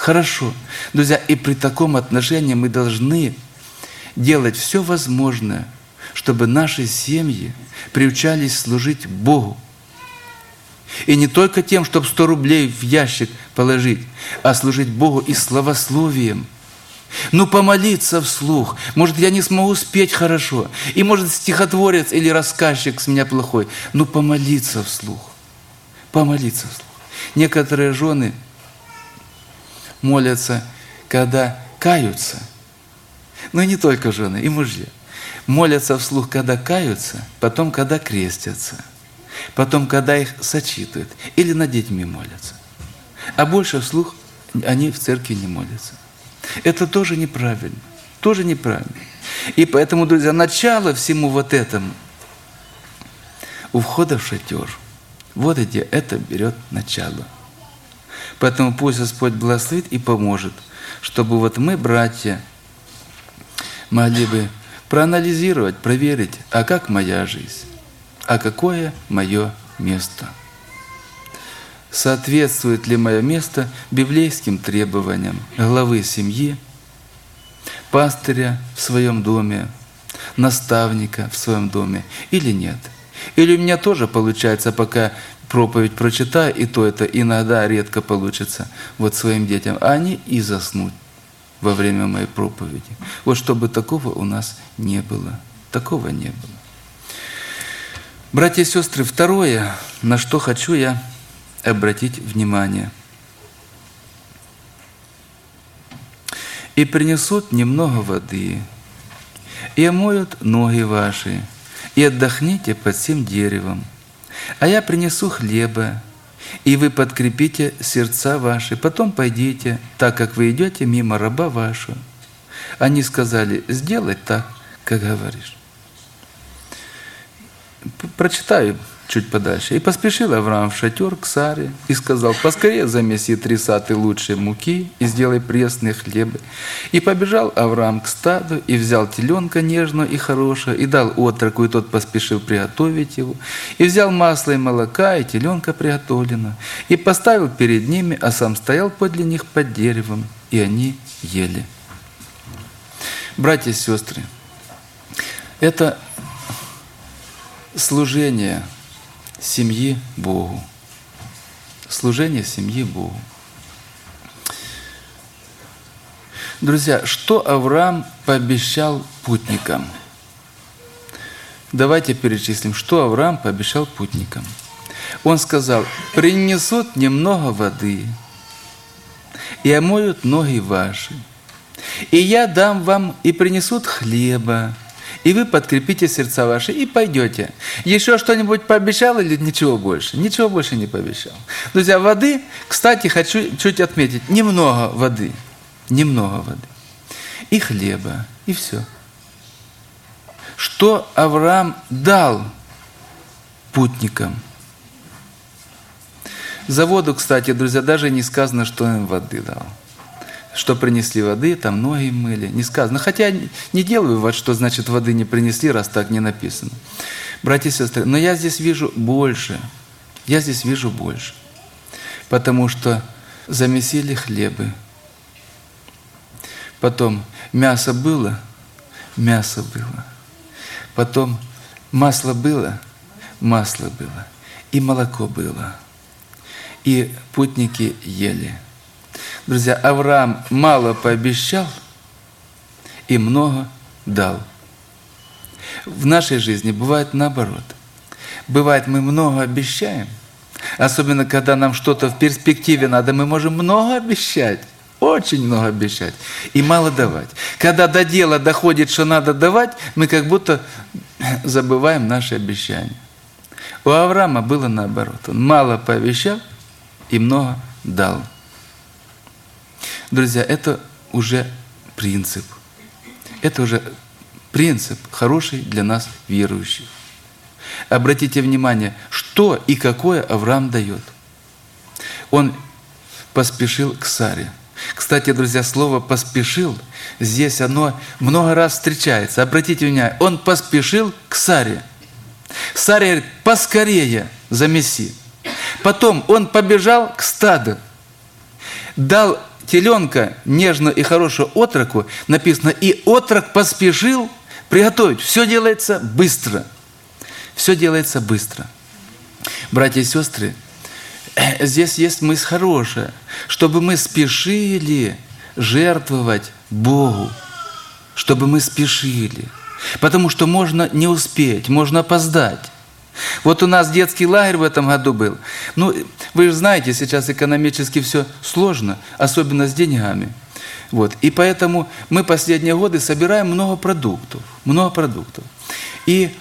Хорошо. Друзья, и при таком отношении мы должны делать все возможное, чтобы наши семьи приучались служить Богу. И не только тем, чтобы сто рублей в ящик положить, а служить Богу и славословием. Ну, помолиться вслух. Может, я не смогу спеть хорошо. И, может, стихотворец или рассказчик с меня плохой. Ну, помолиться вслух. Помолиться вслух. Некоторые жены молятся, когда каются. Но и не только жены, и мужья. Молятся вслух, когда каются, потом, когда крестятся. Потом, когда их сочитывают. Или над детьми молятся. А больше вслух они в церкви не молятся. Это тоже неправильно. Тоже неправильно. И поэтому, друзья, начало всему вот этому у входа в шатер. Вот где это берет начало. Поэтому пусть Господь благословит и поможет, чтобы вот мы, братья, могли бы проанализировать, проверить, а как моя жизнь, а какое мое место. Соответствует ли мое место библейским требованиям главы семьи, пастыря в своем доме, наставника в своем доме или нет? Или у меня тоже получается, пока проповедь прочитаю, и то это иногда редко получится вот своим детям, а они и заснут во время моей проповеди. Вот чтобы такого у нас не было. Такого не было. Братья и сестры, второе, на что хочу я обратить внимание. «И принесут немного воды, и омоют ноги ваши, и отдохните под сим деревом. А я принесу хлеба, и вы подкрепите сердца ваши. Потом пойдите, так как вы идете мимо раба вашего». Они сказали: «Сделай так, как говоришь». Прочитаю чуть подальше. «И поспешил Авраам в шатер к Саре и сказал: поскорее замеси три саты лучшей муки и сделай пресные хлебы. И побежал Авраам к стаду и взял теленка нежного и хорошего и дал отроку, и тот поспешил приготовить его. И взял масло и молока и теленка приготовленного и поставил перед ними, а сам стоял подле них под деревом, и они ели». Братья и сестры, это служение семьи Богу. Служение семьи Богу. Друзья, что Авраам пообещал путникам? Давайте перечислим, что Авраам пообещал путникам. Он сказал: «Принесут немного воды, и омоют ноги ваши, и я дам вам, и принесут хлеба, и вы подкрепите сердца ваши, и пойдете». Еще что-нибудь пообещал или ничего больше? Ничего больше не пообещал. Друзья, воды, кстати, хочу чуть отметить, немного воды, немного воды, и хлеба, и все. Что Авраам дал путникам? За воду, кстати, друзья, даже не сказано, что им воды дал. Что принесли воды, там ноги мыли, не сказано. Хотя не делаю вывод, что значит воды не принесли, раз так не написано. Братья и сестры, но я здесь вижу больше. Я здесь вижу больше. Потому что замесили хлебы. Потом мясо было, мясо было. Потом масло было, масло было. И молоко было. И путники ели. Друзья, Авраам мало пообещал и много дал. В нашей жизни бывает наоборот. Бывает, мы много обещаем, особенно когда нам что-то в перспективе надо, мы можем много обещать, очень много обещать и мало давать. Когда до дела доходит, что надо давать, мы как будто забываем наши обещания. У Авраама было наоборот. Он мало пообещал и много дал. Друзья, это уже принцип. Это уже принцип хороший для нас, верующих. Обратите внимание, что и какое Авраам дает. Он поспешил к Саре. Кстати, друзья, слово «поспешил» здесь оно много раз встречается. Обратите внимание, он поспешил к Саре. Саре говорит: поскорее замеси. Потом он побежал к стаду, дал теленка, нежную и хорошую отроку, написано, и отрок поспешил приготовить. Все делается быстро. Все делается быстро. Братья и сестры, здесь есть мысль хорошая, чтобы мы спешили жертвовать Богу, чтобы мы спешили. Потому что можно не успеть, можно опоздать. Вот у нас детский лагерь в этом году был. Ну, вы же знаете, сейчас экономически все сложно, особенно с деньгами. Вот. И поэтому мы последние годы собираем много продуктов. Много продуктов. И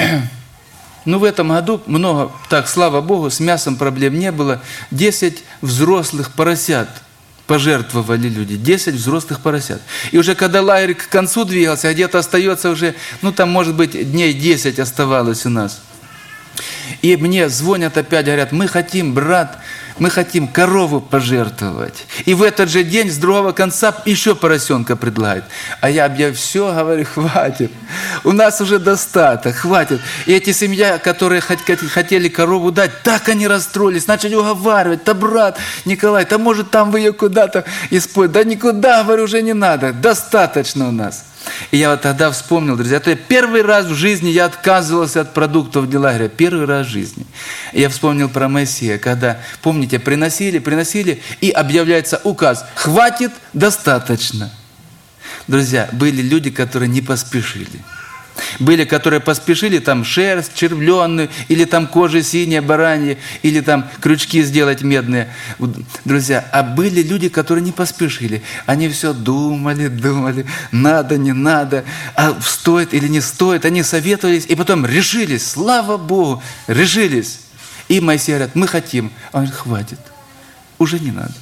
ну, в этом году много, так, слава Богу, с мясом проблем не было. Десять взрослых поросят пожертвовали люди. Десять взрослых поросят. И уже когда лагерь к концу двигался, где-то остается уже, ну там может быть дней десять оставалось у нас. И мне звонят опять, говорят, мы хотим, брат, мы хотим корову пожертвовать. И в этот же день с другого конца еще поросенка предлагают. А я объявляю, все, говорю, хватит. У нас уже достаток, хватит. И эти семья, которые хотели корову дать, так они расстроились, начали уговаривать. Да, брат Николай, да может там вы ее куда-то используете. Да никуда, говорю, уже не надо, достаточно у нас. И я вот тогда вспомнил, друзья, это первый раз в жизни я отказывался от продуктов для лагеря, первый раз в жизни. И я вспомнил про Моисея, когда, помните, приносили, приносили, и объявляется указ, хватит, достаточно. Друзья, были люди, которые не поспешили. Были, которые поспешили, там шерсть червленную, или там кожа синяя, баранья, или там крючки сделать медные. Друзья, а были люди, которые не поспешили. Они все думали, думали, надо, не надо, а стоит или не стоит. Они советовались, и потом решились, слава Богу, решились. И Моисей говорит, мы хотим. Он говорит, хватит, уже не надо.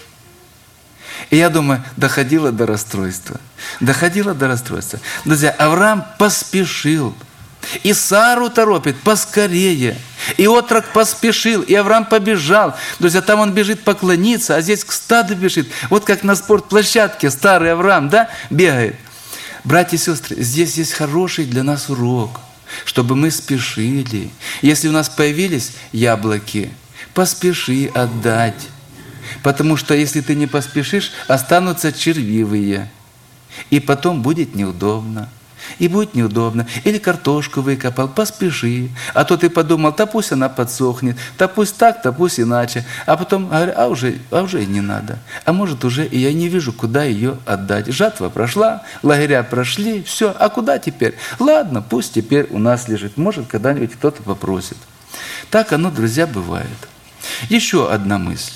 И я думаю, доходило до расстройства. Доходило до расстройства. Друзья, Авраам поспешил. И Сару торопит поскорее. И отрок поспешил, и Авраам побежал. Друзья, там он бежит поклониться, а здесь к стаду бежит. Вот как на спортплощадке старый Авраам, да, бегает. Братья и сестры, здесь есть хороший для нас урок, чтобы мы спешили. Если у нас появились яблоки, поспеши отдать. Потому что если ты не поспешишь, останутся червивые. И потом будет неудобно. И будет неудобно. Или картошку выкопал, поспеши. А то ты подумал, да пусть она подсохнет, да пусть так, да пусть иначе. А потом, а уже, а уже и не надо. А может уже и я не вижу, куда ее отдать. Жатва прошла, лагеря прошли, все. А куда теперь? Ладно, пусть теперь у нас лежит. Может, когда-нибудь кто-то попросит. Так оно, друзья, бывает. Еще одна мысль.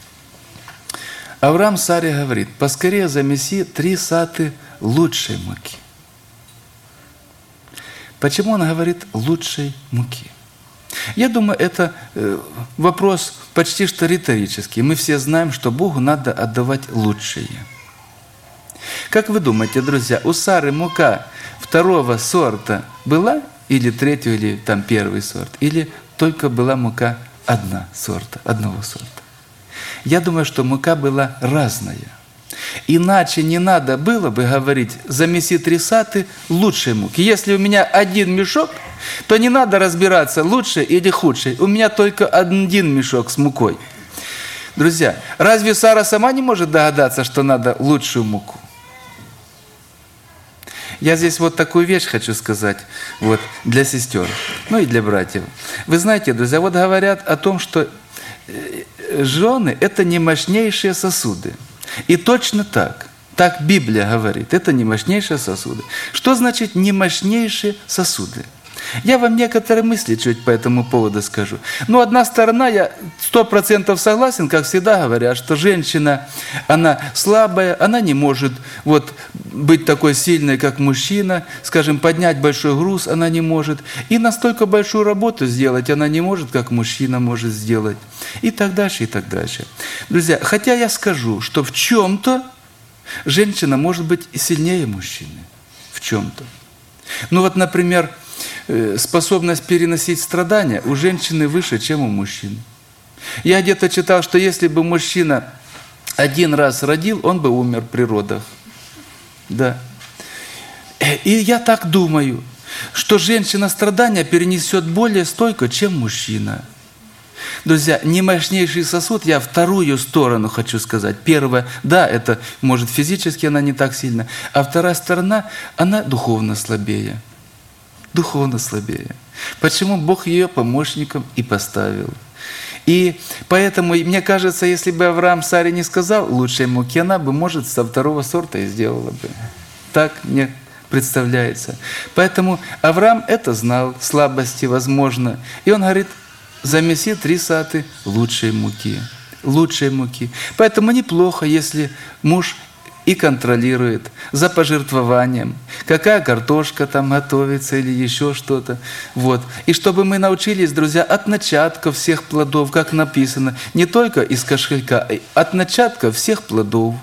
Авраам Саре говорит, поскорее замеси три саты лучшей муки. Почему он говорит лучшей муки? Я думаю, это вопрос почти что риторический. Мы все знаем, что Богу надо отдавать лучшее. Как вы думаете, друзья, у Сары мука второго сорта была? Или третьего, или там первый сорт? Или только была мука одна сорта, одного сорта? Я думаю, что мука была разная. Иначе не надо было бы говорить, замеси три саты лучшей муки. Если у меня один мешок, то не надо разбираться, лучше или худший. У меня только один мешок с мукой. Друзья, разве Сара сама не может догадаться, что надо лучшую муку? Я здесь вот такую вещь хочу сказать вот, для сестер, ну и для братьев. Вы знаете, друзья, вот говорят о том, что жены – это не мощнейшие сосуды. И точно так. Так Библия говорит. Это не мощнейшие сосуды. Что значит не мощнейшие сосуды? Я вам некоторые мысли чуть по этому поводу скажу. Но одна сторона, я сто процентов согласен, как всегда говорят, что женщина, она слабая, она не может вот, быть такой сильной, как мужчина, скажем, поднять большой груз она не может, и настолько большую работу сделать она не может, как мужчина может сделать, и так дальше, и так дальше. Друзья, хотя я скажу, что в чем-то женщина может быть сильнее мужчины, в чем-то. Ну вот, например, способность переносить страдания у женщины выше, чем у мужчины. Я где-то читал, что если бы мужчина один раз родил, он бы умер при родах. Да. И я так думаю, что женщина страдания перенесет более стойко, чем мужчина. друзья, не мощнейший сосуд, я вторую сторону хочу сказать. Первая, да, это, может, физически она не так сильно, а вторая сторона, она духовно слабее. Духовно слабее. Почему Бог ее помощником и поставил? И поэтому, мне кажется, если бы Авраам Саре не сказал лучшей муки, она бы, может, со второго сорта и сделала бы. Так мне представляется. Поэтому Авраам это знал, слабости, возможно. И он говорит, замеси три саты лучшей муки. Лучшей муки. Поэтому неплохо, если муж и контролирует за пожертвованием, какая картошка там готовится или еще что-то. Вот. И чтобы мы научились, друзья, от начатков всех плодов, как написано, не только из кошелька, а от начатков всех плодов.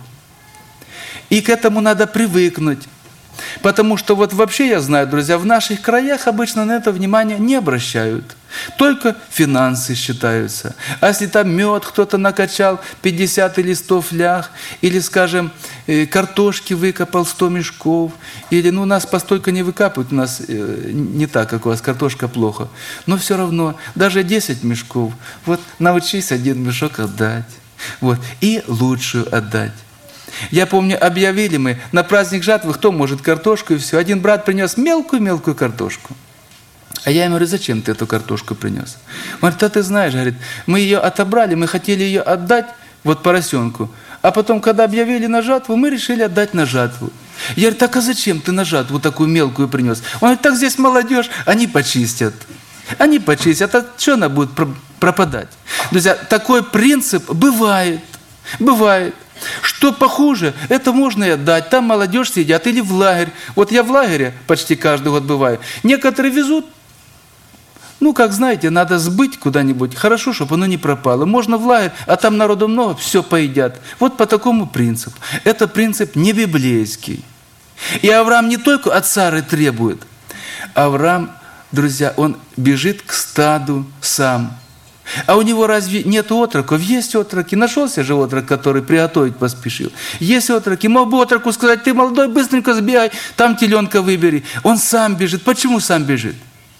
И к этому надо привыкнуть. Потому что вот вообще я знаю, друзья, в наших краях обычно на это внимание не обращают. Только финансы считаются. А если там мед кто-то накачал, пятьдесят листов лях, или, скажем, картошки выкопал сто мешков, или, ну, у нас постолько не выкапывают, у нас не так, как у вас, картошка плохо. Но все равно, даже десять мешков, вот научись один мешок отдать, вот, и лучшую отдать. Я помню, объявили мы на праздник жатвы, кто может картошку, и все. Один брат принес мелкую-мелкую картошку. А я ему говорю, зачем ты эту картошку принес? Он говорит, да ты знаешь, говорит, мы ее отобрали, мы хотели ее отдать, вот поросенку, а потом, когда объявили на жатву, мы решили отдать на жатву. Я говорю, так а зачем ты на жатву такую мелкую принес? Он говорит, так здесь молодежь, они почистят. Они почистят, а что она будет пропадать? Друзья, такой принцип бывает, бывает. Что похуже, это можно и отдать. Там молодежь сидят или в лагерь. Вот я в лагере почти каждый год бываю. Некоторые везут, ну, как знаете, надо сбыть куда-нибудь. Хорошо, чтобы оно не пропало. Можно в лагерь, а там народу много, все поедят. Вот по такому принципу. Это принцип не библейский. И Авраам не только от Сары требует. Авраам, друзья, он бежит к стаду сам. А у него разве нет отроков? Есть отроки. Нашелся же отрок, который приготовить поспешил. Есть отроки. Мог бы отроку сказать, ты молодой, быстренько сбегай, там теленка выбери. Он сам бежит. Почему сам бежит?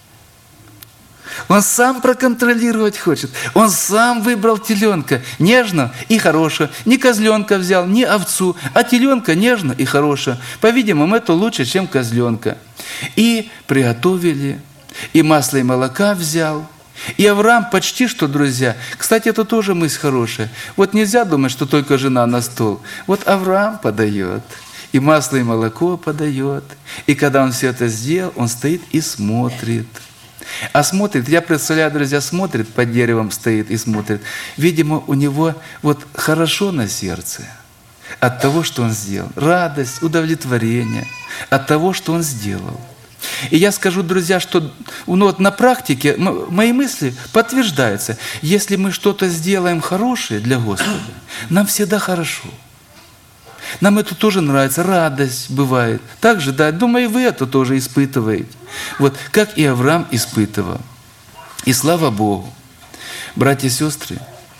Он сам проконтролировать хочет. Он сам выбрал теленка. Нежно и хорошего. Не козленка взял, не овцу, а теленка нежно и хорошего. По-видимому, это лучше, чем козленка. И приготовили, и масло, и молока взял. И Авраам почти что, друзья, кстати, это тоже мысль хорошая. Вот нельзя думать, что только жена на стол. Вот Авраам подает, и масло, и молоко подает. И когда он все это сделал, он стоит и смотрит. А смотрит, я представляю, друзья, смотрит, под деревом стоит и смотрит. Видимо, у него вот хорошо на сердце от того, что он сделал. Радость, удовлетворение от того, что он сделал. И я скажу, друзья, что ну, вот на практике мои мысли подтверждаются. Если мы что-то сделаем хорошее для Господа, нам всегда хорошо. Нам это тоже нравится, радость бывает. Так же, да, думаю, вы это тоже испытываете. Вот, как и Авраам испытывал. И слава Богу, братья и сестры,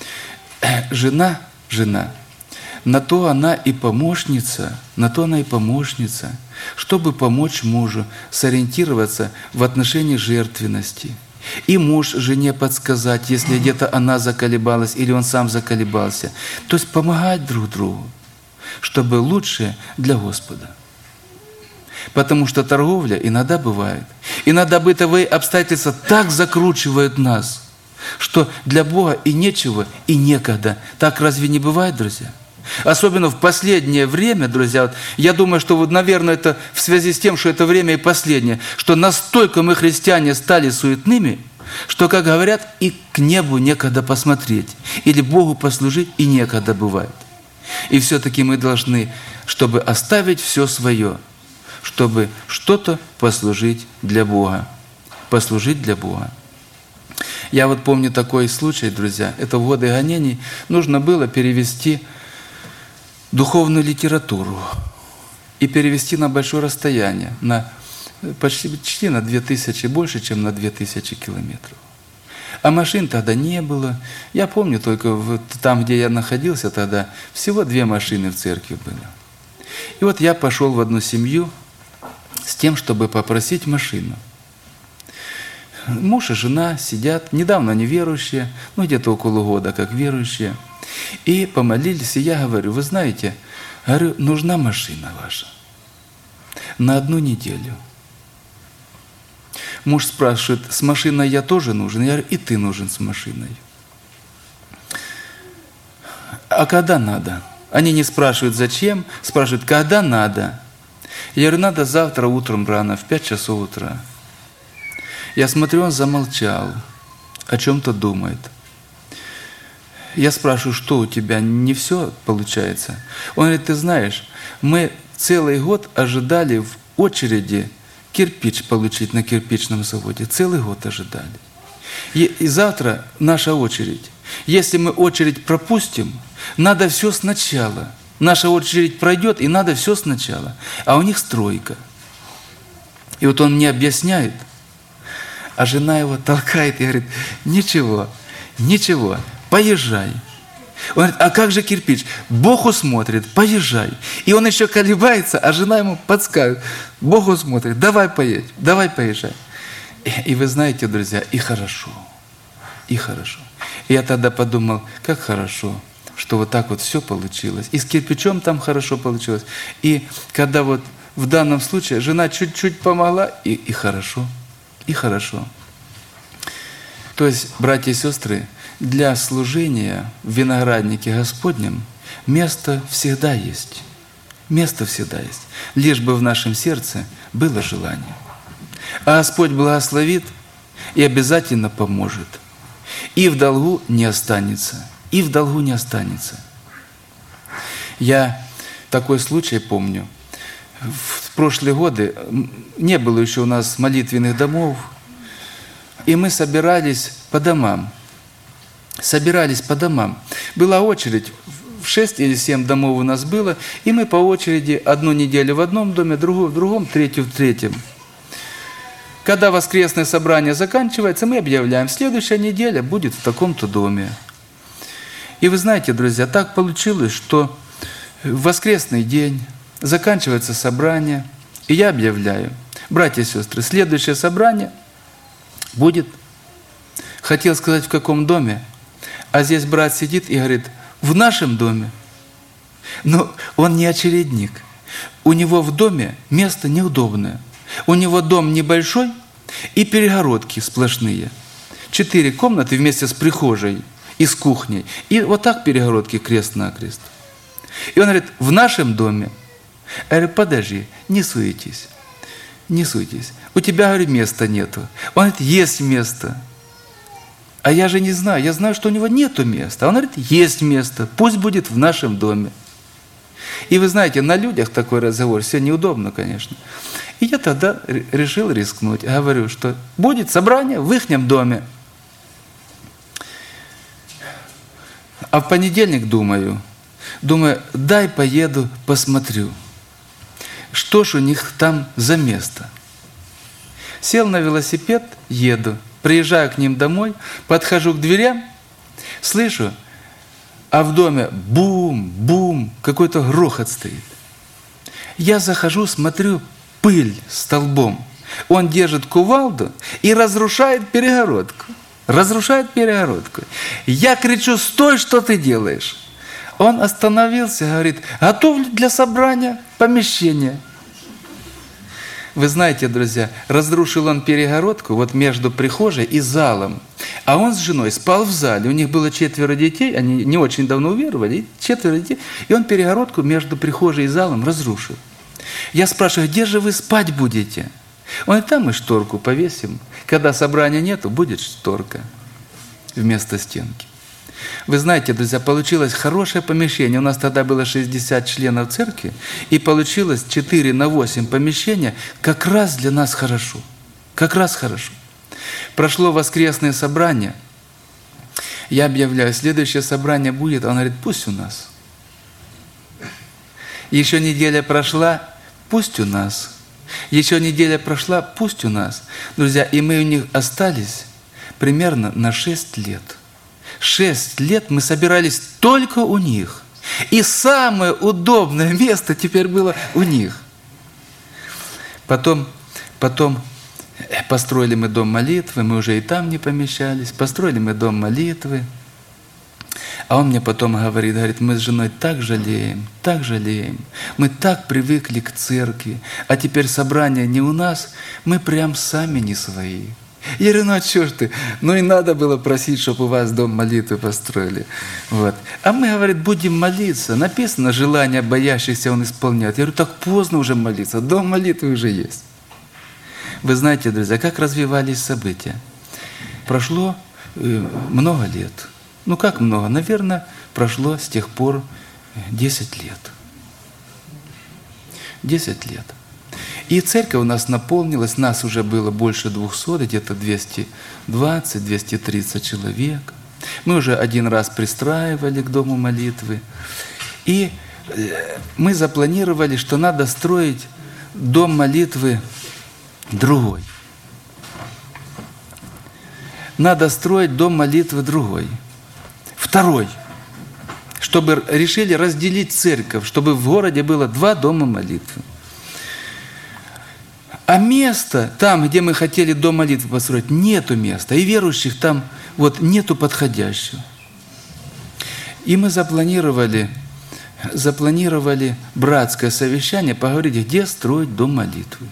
жена, жена, на то она и помощница, на то она и помощница, чтобы помочь мужу сориентироваться в отношении жертвенности. И муж жене подсказать, если где-то она заколебалась или он сам заколебался. То есть помогать друг другу, чтобы лучше для Господа. Потому что торговля иногда бывает. Иногда бытовые обстоятельства так закручивают нас, что для Бога и нечего, и некогда. Так разве не бывает, друзья? Особенно в последнее время, друзья, вот я думаю, что, вот, наверное, это в связи с тем, что это время и последнее, что настолько мы, христиане, стали суетными, что, как говорят, и к небу некогда посмотреть, или Богу послужить, и некогда бывает. И все-таки мы должны, чтобы оставить все свое, чтобы что-то послужить для Бога. Послужить для Бога. Я вот помню такой случай, друзья, это в годы гонений, нужно было перевести духовную литературу и перевести на большое расстояние, на почти, почти на две тысячи, больше, чем на две тысячи километров. А машин тогда не было. Я помню только вот там, где я находился тогда, всего две машины в церкви было. И вот я пошел в одну семью с тем, чтобы попросить машину. Муж и жена сидят, недавно они верующие, ну где-то около года как верующие, и помолились, и я говорю, вы знаете, говорю, нужна машина ваша на одну неделю. Муж спрашивает, с машиной я тоже нужен? Я говорю, и ты нужен с машиной. А когда надо? Они не спрашивают, зачем, спрашивают, когда надо. Я говорю, надо завтра утром рано, в пять часов утра. Я смотрю, он замолчал, о чем-то думает. Я спрашиваю, что у тебя, не все получается? Он говорит, ты знаешь, мы целый год ожидали в очереди кирпич получить на кирпичном заводе. Целый год ожидали. И, и завтра наша очередь. Если мы очередь пропустим, надо все сначала. Наша очередь пройдет, и надо все сначала. А у них стройка. И вот он мне объясняет, а жена его толкает и говорит, ничего, ничего, поезжай. Он говорит, а как же кирпич? Бог усмотрит, поезжай. И он еще колебается, а жена ему подсказывает, Бог усмотрит, давай поедь, давай поезжай. И, и вы знаете, друзья, и хорошо, и хорошо. И я тогда подумал, как хорошо, что вот так вот все получилось. И с кирпичом там хорошо получилось. И когда вот в данном случае жена чуть-чуть помогла, и, и хорошо, и хорошо. То есть, братья и сестры, для служения в винограднике Господнем место всегда есть. Место всегда есть. Лишь бы в нашем сердце было желание. А Господь благословит и обязательно поможет. И в долгу не останется. И в долгу не останется. Я такой случай помню. В прошлые годы не было еще у нас молитвенных домов, и мы собирались по домам. Собирались по домам. Была очередь, в шесть или семь домов у нас было, и мы по очереди одну неделю в одном доме, другую в другом, третью в третьем. Когда воскресное собрание заканчивается, мы объявляем, следующая неделя будет в таком-то доме. И вы знаете, друзья, так получилось, что в воскресный день заканчивается собрание, и я объявляю, братья и сестры, следующее собрание будет, хотел сказать, в каком доме, а здесь брат сидит и говорит, в нашем доме. Но он не очередник. У него в доме место неудобное. У него дом небольшой и перегородки сплошные. Четыре комнаты вместе с прихожей и с кухней. И вот так перегородки крест-накрест. И он говорит, в нашем доме. Я говорю, подожди, не суетись. Не суетись. У тебя, говорю, места нету. Он говорит, есть место. А я же не знаю, я знаю, что у него нету места. Он говорит, есть место, пусть будет в нашем доме. И вы знаете, на людях такой разговор, все неудобно, конечно. И я тогда решил рискнуть. Говорю, что будет собрание в ихнем доме. А в понедельник думаю, думаю, дай поеду, посмотрю, что ж у них там за место. Сел на велосипед, еду. Приезжаю к ним домой, подхожу к дверям, слышу, а в доме бум-бум, какой-то грохот стоит. Я захожу, смотрю, пыль столбом. Он держит кувалду и разрушает перегородку. Разрушает перегородку. Я кричу, стой, что ты делаешь? Он остановился, говорит, готов для собрания помещение. Вы знаете, друзья, разрушил он перегородку вот между прихожей и залом. А он с женой спал в зале. У них было четверо детей, они не очень давно уверовали, четверо детей. И он перегородку между прихожей и залом разрушил. Я спрашиваю, где же вы спать будете? Он говорит, там мы шторку повесим. Когда собрания нету, будет шторка вместо стенки. Вы знаете, друзья, получилось хорошее помещение. У нас тогда было шестьдесят членов церкви, и получилось четыре на восемь помещения. Как раз для нас хорошо. Как раз хорошо. Прошло воскресное собрание. Я объявляю, следующее собрание будет. Он говорит, пусть у нас. Еще неделя прошла, пусть у нас. Еще неделя прошла, пусть у нас. Друзья, и мы у них остались примерно на шесть лет. Шесть лет мы собирались только у них. И самое удобное место теперь было у них. Потом, потом Построили мы дом молитвы, мы уже и там не помещались. Построили мы дом молитвы. А он мне потом говорит, говорит, мы с женой так жалеем, так жалеем. Мы так привыкли к церкви, а теперь собрание не у нас, мы прям сами не свои. Я говорю, ну а что ж ты? Ну и надо было просить, чтобы у вас дом молитвы построили. Вот. А мы, говорит, будем молиться. Написано, желание боящихся он исполняет. Я говорю, так поздно уже молиться, дом молитвы уже есть. Вы знаете, друзья, как развивались события. Прошло э, много лет. Ну как много? Наверное, прошло с тех пор десять лет. десять лет. И церковь у нас наполнилась, нас уже было больше двухсот, где-то двести двадцать - двести тридцать человек. Мы уже один раз пристраивали к дому молитвы. И мы запланировали, что надо строить дом молитвы другой. Надо строить дом молитвы другой. Второй. Чтобы решили разделить церковь, чтобы в городе было два дома молитвы. А места там, где мы хотели дом молитвы построить, нету места. И верующих там вот нету подходящего. И мы запланировали, запланировали братское совещание, поговорить, где строить дом молитвы.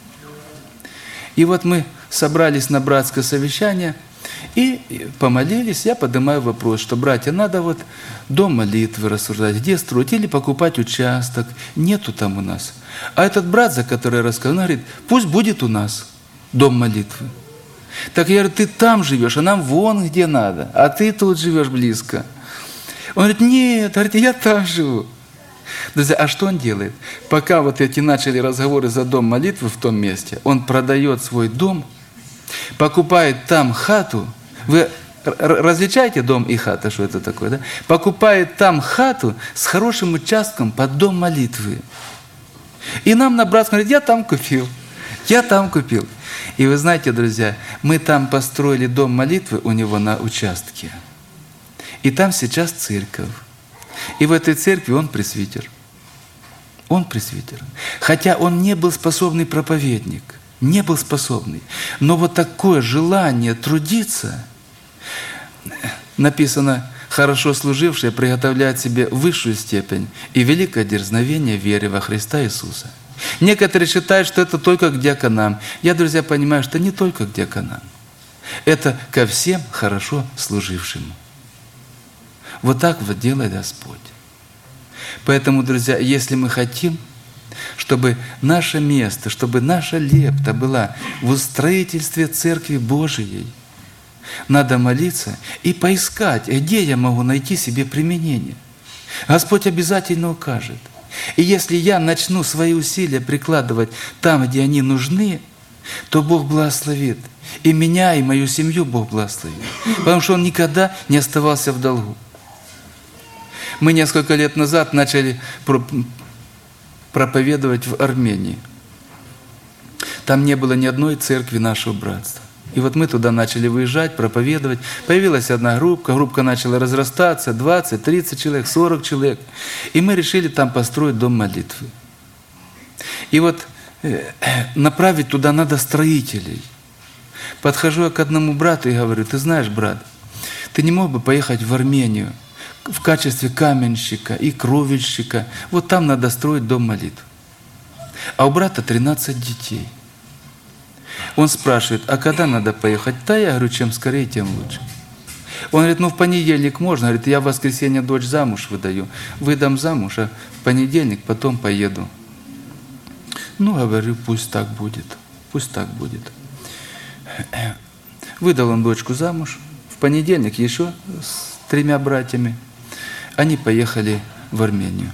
И вот мы собрались на братское совещание и помолились. Я поднимаю вопрос, что, братья, надо вот дом молитвы рассуждать, где строить или покупать участок. Нету там у нас. А этот брат, за который я рассказал, он говорит, пусть будет у нас дом молитвы. Так я говорю, ты там живешь, а нам вон где надо, а ты тут живешь близко. Он говорит, нет, говорит, я там живу. Друзья, а что он делает? Пока вот эти начали разговоры за дом молитвы в том месте, он продает свой дом, покупает там хату. Вы различаете дом и хата, что это такое, да? Покупает там хату с хорошим участком под дом молитвы. И нам на братском говорит, я там купил, я там купил. И вы знаете, друзья, мы там построили дом молитвы у него на участке. И там сейчас церковь. И в этой церкви он пресвитер. Он пресвитер. Хотя он не был способный проповедник, не был способный. Но вот такое желание трудиться, написано, хорошо служившие приготовляют себе высшую степень и великое дерзновение веры во Христа Иисуса. Некоторые считают, что это только к диаконам. Я, друзья, понимаю, что не только к диаконам. Это ко всем хорошо служившим. Вот так вот делает Господь. Поэтому, друзья, если мы хотим, чтобы наше место, чтобы наша лепта была в устроительстве Церкви Божией, надо молиться и поискать, где я могу найти себе применение. Господь обязательно укажет. И если я начну свои усилия прикладывать там, где они нужны, то Бог благословит. И меня, и мою семью Бог благословит. Потому что Он никогда не оставался в долгу. Мы несколько лет назад начали проповедовать в Армении. Там не было ни одной церкви нашего братства. И вот мы туда начали выезжать, проповедовать. Появилась одна группа, группа начала разрастаться, двадцать, тридцать человек, сорок человек. И мы решили там построить дом молитвы. И вот э, направить туда надо строителей. Подхожу я к одному брату и говорю, ты знаешь, брат, ты не мог бы поехать в Армению в качестве каменщика и кровельщика? Вот там надо строить дом молитвы. А у брата тринадцать детей. Он спрашивает, а когда надо поехать? Да, я говорю, чем скорее, тем лучше. Он говорит, ну в понедельник можно. Говорит, я в воскресенье дочь замуж выдаю. Выдам замуж, а в понедельник потом поеду. Ну, говорю, пусть так будет. Пусть так будет. Выдал он дочку замуж. В понедельник еще с тремя братьями. Они поехали в Армению.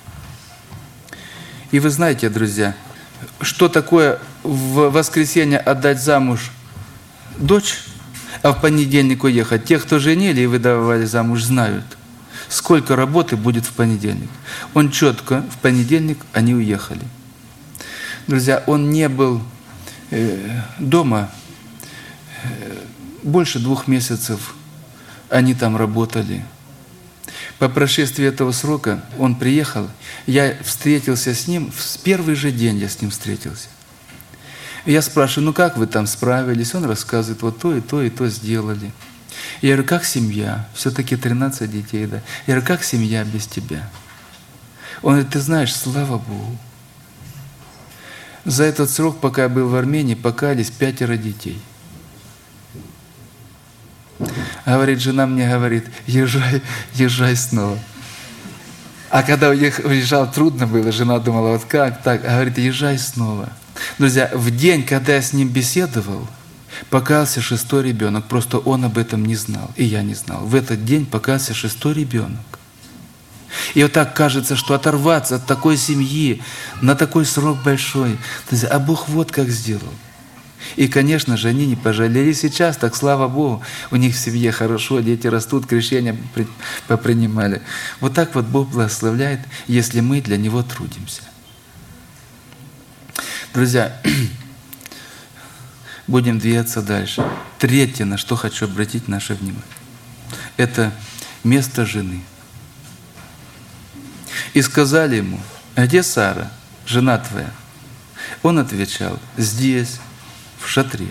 И вы знаете, друзья, что такое в воскресенье отдать замуж дочь, а в понедельник уехать? Те, кто женили и выдавали замуж, знают, сколько работы будет в понедельник. Он четко, в понедельник они уехали. Друзья, он не был э, дома э, больше двух месяцев. Они там работали. По прошествии этого срока он приехал, я встретился с ним, в первый же день я с ним встретился. И я спрашиваю, ну как вы там справились? Он рассказывает, вот то и то и то сделали. Я говорю, как семья? Все-таки тринадцать детей, да? Я говорю, как семья без тебя? Он говорит, ты знаешь, слава Богу. За этот срок, пока я был в Армении, покаялись пятеро детей. Говорит, жена мне говорит, езжай, езжай снова. А когда уезжал, трудно было, жена думала, вот как так? А говорит, езжай снова. Друзья, в день, когда я с ним беседовал, покаялся шестой ребенок. Просто он об этом не знал, и я не знал. В этот день покаялся шестой ребенок. И вот так кажется, что оторваться от такой семьи на такой срок большой. Друзья, а Бог вот как сделал. И, конечно же, они не пожалели. Сейчас, так слава Богу, у них в семье хорошо, дети растут, крещения попринимали. Вот так вот Бог благословляет, если мы для Него трудимся. Друзья, будем двигаться дальше. Третье, на что хочу обратить наше внимание, это место жены. И сказали ему, а где Сара, жена твоя? Он отвечал, здесь, в шатре.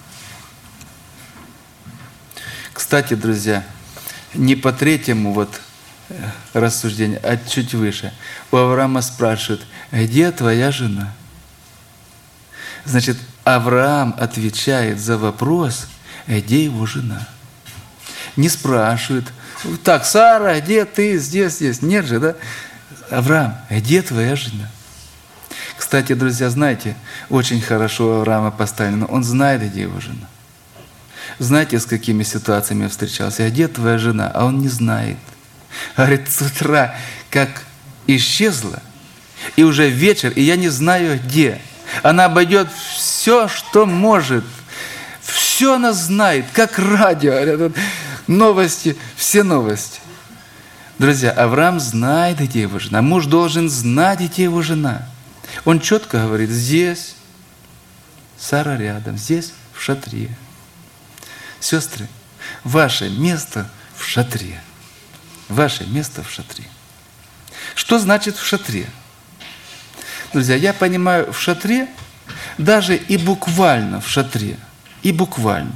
Кстати, друзья, не по третьему вот рассуждению, а чуть выше. У Авраама спрашивают, где твоя жена? Значит, Авраам отвечает за вопрос, где его жена. Не спрашивает, так, Сара, где ты, здесь, здесь. Нет же, да? Авраам, где твоя жена? Кстати, друзья, знаете, очень хорошо у Авраама поставлено, он знает, где его жена. Знаете, с какими ситуациями я встречался? А где твоя жена? А он не знает. Говорит, с утра как исчезла, и уже вечер, и я не знаю где. Она обойдет все, что может. Все она знает, как радио. Говорят, новости, все новости. Друзья, Авраам знает, где его жена. Муж должен знать, где его жена. Он четко говорит, здесь Сара рядом, здесь в шатре. Сестры, ваше место в шатре. Ваше место в шатре. Что значит в шатре? Друзья, я понимаю, в шатре, даже и буквально в шатре, и буквально.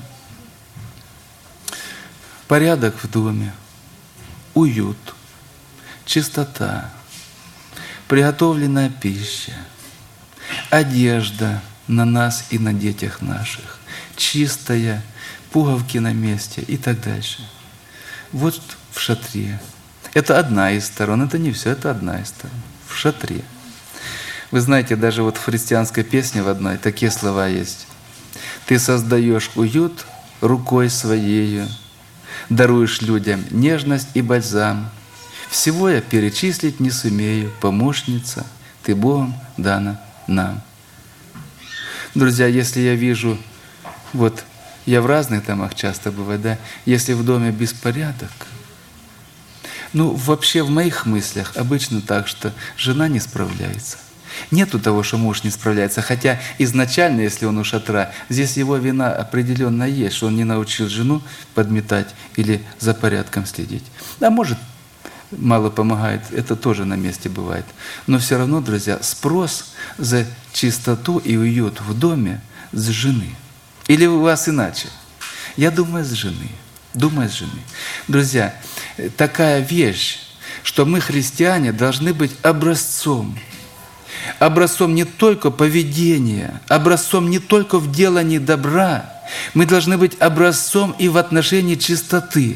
Порядок в доме, уют, чистота, приготовленная пища, одежда на нас и на детях наших, чистая, пуговки на месте и так дальше. Вот в шатре. Это одна из сторон, это не все, это одна из сторон. В шатре. Вы знаете, даже вот в христианской песне в одной такие слова есть. Ты создаешь уют рукой своею, даруешь людям нежность и бальзам. Всего я перечислить не сумею, помощница, ты Богом дана нам. Друзья, если я вижу, вот я в разных домах часто бываю, да, если в доме беспорядок, ну вообще в моих мыслях обычно так, что жена не справляется. Нету того, что муж не справляется, хотя изначально, если он у шатра, здесь его вина определенно есть, что он не научил жену подметать или за порядком следить. А может, мало помогает, это тоже на месте бывает. Но все равно, друзья, спрос за чистоту и уют в доме с жены. Или у вас иначе? Я думаю, с жены. Думаю, с жены. Друзья, такая вещь, что мы, христиане, должны быть образцом. Образцом не только поведения, образцом не только в делании добра. Мы должны быть образцом и в отношении чистоты.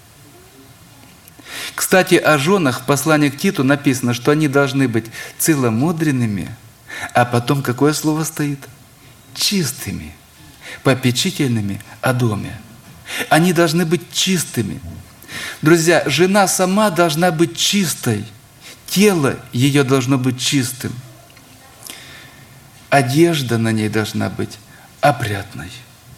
Кстати, о женах в послании к Титу написано, что они должны быть целомудренными, а потом какое слово стоит? Чистыми, попечительными о доме. Они должны быть чистыми. Друзья, жена сама должна быть чистой. Тело ее должно быть чистым. Одежда на ней должна быть опрятной.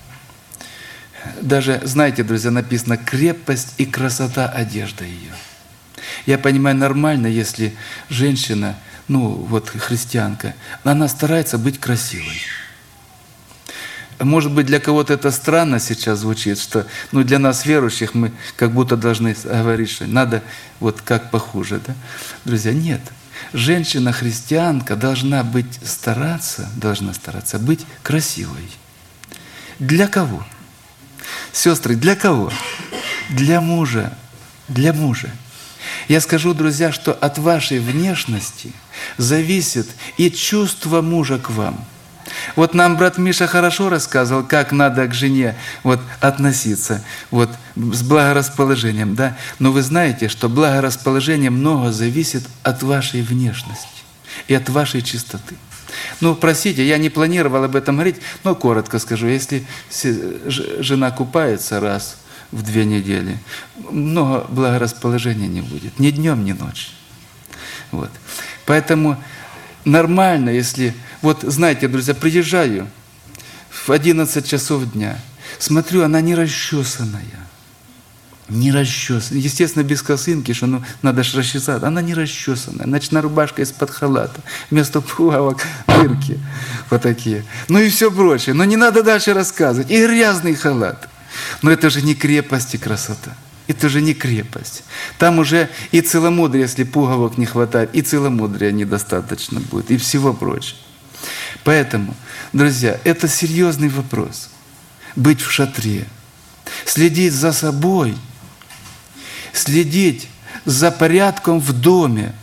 Даже, знаете, друзья, написано крепость и красота одежды ее. Я понимаю, нормально, если женщина, ну вот христианка, она старается быть красивой. Может быть, для кого-то это странно сейчас звучит, что ну, для нас, верующих, мы как будто должны говорить, что надо вот как похуже. Да? Друзья, нет. женщина-христианка должна быть, стараться, должна стараться быть красивой. Для кого? Сестры, для кого? Для мужа. Для мужа. Я скажу, друзья, что от вашей внешности зависит и чувство мужа к вам. Вот нам брат Миша хорошо рассказывал, как надо к жене вот, относиться вот, с благорасположением. Да? Но вы знаете, что благорасположение много зависит от вашей внешности и от вашей чистоты. Ну, простите, я не планировал об этом говорить, но коротко скажу. Если жена купается раз в две недели, много благорасположения не будет. Ни днем, ни ночью. Вот. Поэтому нормально, если... Вот, знаете, друзья, приезжаю в одиннадцать часов дня, смотрю, она не расчесанная. Не расчесанная. Естественно, без косынки, что ну, надо же расчесать. Она не расчесанная. Ночная рубашка из-под халата. Вместо пуговок дырки. Вот такие. Ну и все прочее. Но не надо дальше рассказывать. И грязный халат. Но это же не крепость и красота. Это же не крепость. Там уже и целомудрия, если пуговок не хватает, и целомудрия недостаточно будет, и всего прочего. Поэтому, друзья, это серьезный вопрос. Быть в шатре, следить за собой, следить за порядком в доме.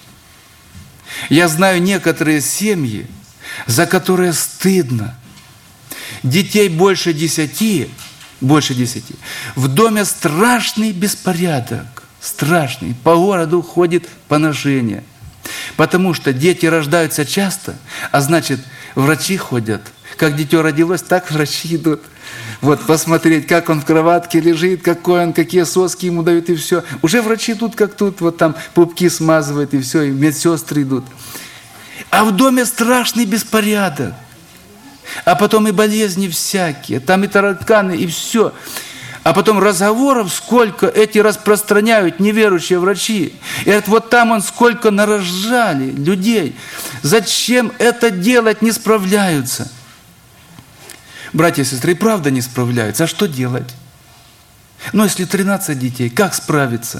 Я знаю некоторые семьи, за которые стыдно. Детей больше десяти, больше десяти. В доме страшный беспорядок, страшный. По городу ходит поношение. Потому что дети рождаются часто, а значит, врачи ходят. Как дитё родилось, так врачи идут. Вот, посмотреть, как он в кроватке лежит, какой он, какие соски ему дают, и все. Уже врачи тут, как тут, вот там пупки смазывают, и все, и медсестры идут. А в доме страшный беспорядок. А потом и болезни всякие, там и тараканы, и все. А потом разговоров сколько эти распространяют неверующие врачи. И это вот там он сколько нарожали людей. Зачем это делать, не справляются? Братья и сестры, и правда не справляются. А что делать? Ну, если тринадцать детей, как справиться?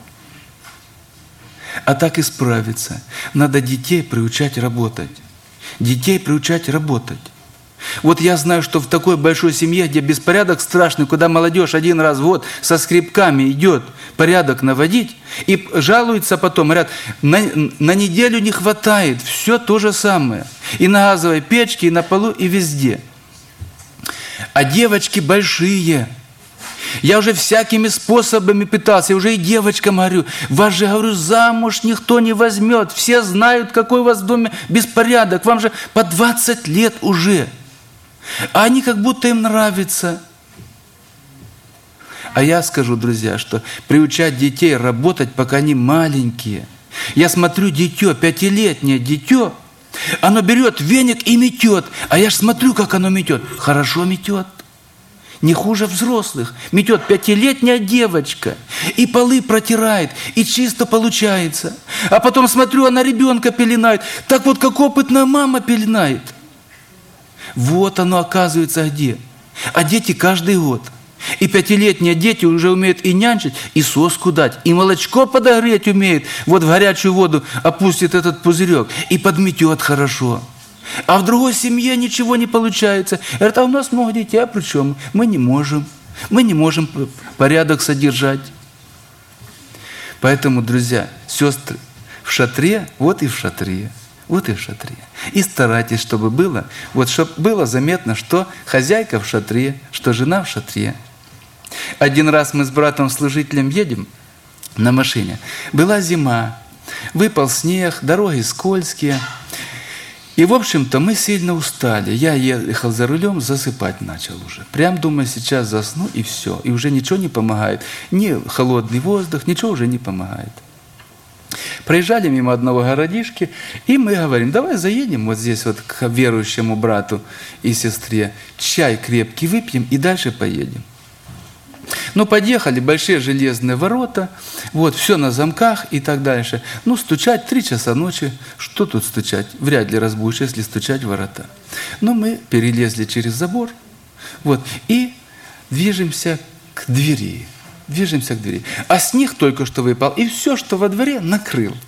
А так и справиться. Надо детей приучать работать. Детей приучать работать. Вот я знаю, что в такой большой семье, где беспорядок страшный, куда молодежь один раз в год со скребками идет порядок наводить, и жалуются потом, говорят, на, на неделю не хватает, все то же самое. И на газовой печке, и на полу, и везде. А девочки большие. Я уже всякими способами пытался, я уже и девочкам говорю, вас же, говорю, замуж никто не возьмет, все знают, какой у вас в доме беспорядок, вам же по двадцать лет уже. А они как будто им нравится. А я скажу, друзья, что приучать детей работать, пока они маленькие. Я смотрю, дитё, пятилетнее дитё, оно берет веник и метет. А я ж смотрю, как оно метет. Хорошо метет. Не хуже взрослых. Метет пятилетняя девочка. И полы протирает. И чисто получается. А потом смотрю, она ребенка пеленает. Так вот, как опытная мама пеленает. Вот оно оказывается где. А дети каждый год. И пятилетние дети уже умеют и нянчить, и соску дать, и молочко подогреть умеют. Вот в горячую воду опустит этот пузырек и подметет хорошо. А в другой семье ничего не получается. Говорят, а у нас много детей, а при чем? Мы не можем. Мы не можем порядок содержать. Поэтому, друзья, сестры, в шатре, вот и в шатре. Вот и в шатре. И старайтесь, чтобы было, вот чтобы было заметно, что хозяйка в шатре, что жена в шатре. Один раз мы с братом-служителем едем на машине. Была зима, выпал снег, дороги скользкие. И, в общем-то, мы сильно устали. Я ехал за рулем, засыпать начал уже. Прям думаю, сейчас засну, и все. И уже ничего не помогает. Ни холодный воздух, ничего уже не помогает. Проезжали мимо одного городишки, и мы говорим, давай заедем вот здесь вот к верующему брату и сестре, чай крепкий выпьем и дальше поедем. Ну, подъехали, большие железные ворота, вот, все на замках и так дальше. Ну, стучать три часа ночи, что тут стучать? Вряд ли разбудишь, если стучать в ворота. Но мы перелезли через забор, вот, и движемся к двери. Движемся к двери. А снег только что выпал, и все, что во дворе, накрыл.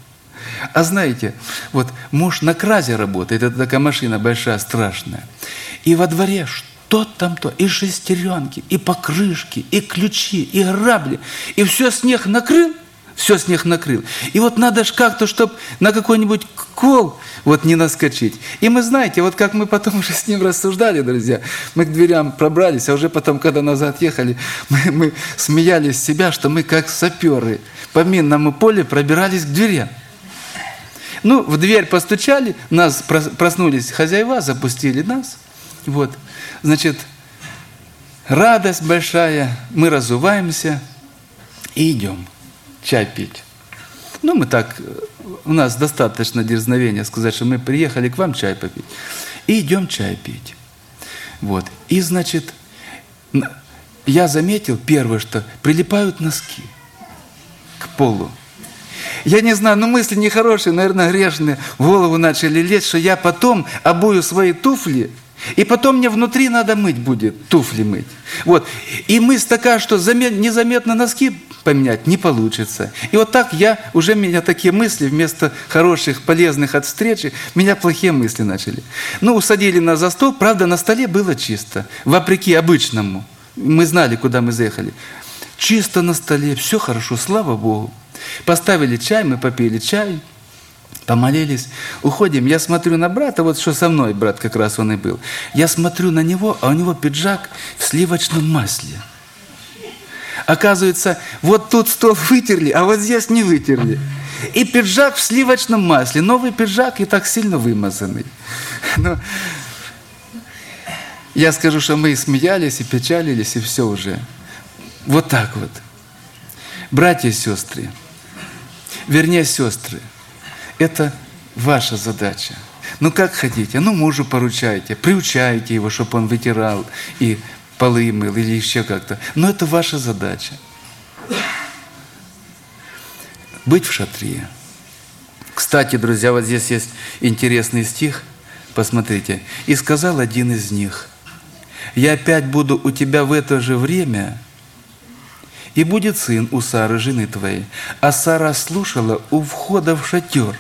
А знаете, вот муж на кразе работает, это такая машина большая, страшная. И во дворе что там то, и шестеренки, и покрышки, и ключи, и грабли. И все снег накрыл, все снег накрыл. И вот надо ж как-то, чтобы на какой-нибудь кол вот не наскочить. И мы, знаете, вот как мы потом уже с ним рассуждали, друзья, мы к дверям пробрались, а уже потом, когда назад ехали, мы, мы смеялись с себя, что мы как саперы по минному полю пробирались к дверям. Ну, в дверь постучали, нас проснулись хозяева, запустили нас. Вот, значит, радость большая, мы разуваемся и идем чай пить. Ну, мы так, у нас достаточно дерзновения сказать, что мы приехали к вам чай попить. И идем чай пить. Вот, и, значит, я заметил первое, что прилипают носки к полу. Я не знаю, ну мысли нехорошие, наверное, грешные, в голову начали лезть, что я потом обую свои туфли, и потом мне внутри надо мыть будет, туфли мыть. Вот. И мысль такая, что незаметно носки поменять не получится. И вот так я, уже меня такие мысли, вместо хороших, полезных от встречи, меня плохие мысли начали. Ну, усадили нас за стол, правда, на столе было чисто, вопреки обычному. Мы знали, куда мы заехали. Чисто на столе, все хорошо, слава Богу. Поставили чай, мы попили чай, помолились, уходим. Я смотрю на брата, вот что со мной брат как раз он и был. Я смотрю на него, а у него пиджак в сливочном масле. Оказывается, вот тут стол вытерли, а вот здесь не вытерли. И пиджак в сливочном масле. Новый пиджак и так сильно вымазанный. Но я скажу, что мы и смеялись, и печалились, и все уже. Вот так вот. Братья и сестры, вернее, сестры, это ваша задача. Ну, как хотите, ну, мужу поручайте, приучайте его, чтобы он вытирал и полы мыл, или еще как-то. Но это ваша задача. Быть в шатре. Кстати, друзья, вот здесь есть интересный стих, посмотрите. «И сказал один из них: я опять буду у тебя в это же время, и будет сын у Сары, жены твоей». А Сара слушала у входа в шатер.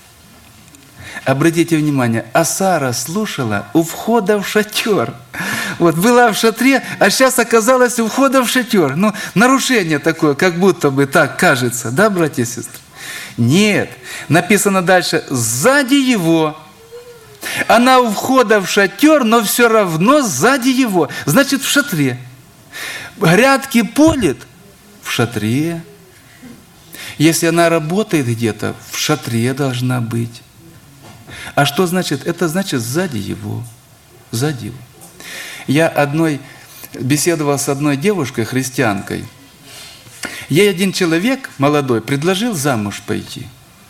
Обратите внимание, а Сара слушала у входа в шатер. Вот, была в шатре, а сейчас оказалась у входа в шатер. Ну, нарушение такое, как будто бы так кажется. Да, братья и сестры? Нет. Написано дальше, сзади его. Она у входа в шатер, но все равно сзади его. Значит, в шатре. Грядки полит в шатре. Если она работает где-то, в шатре должна быть. А что значит? Это значит сзади его. Сзади его. Я одной беседовал с одной девушкой, христианкой. Ей один человек, молодой, предложил замуж пойти.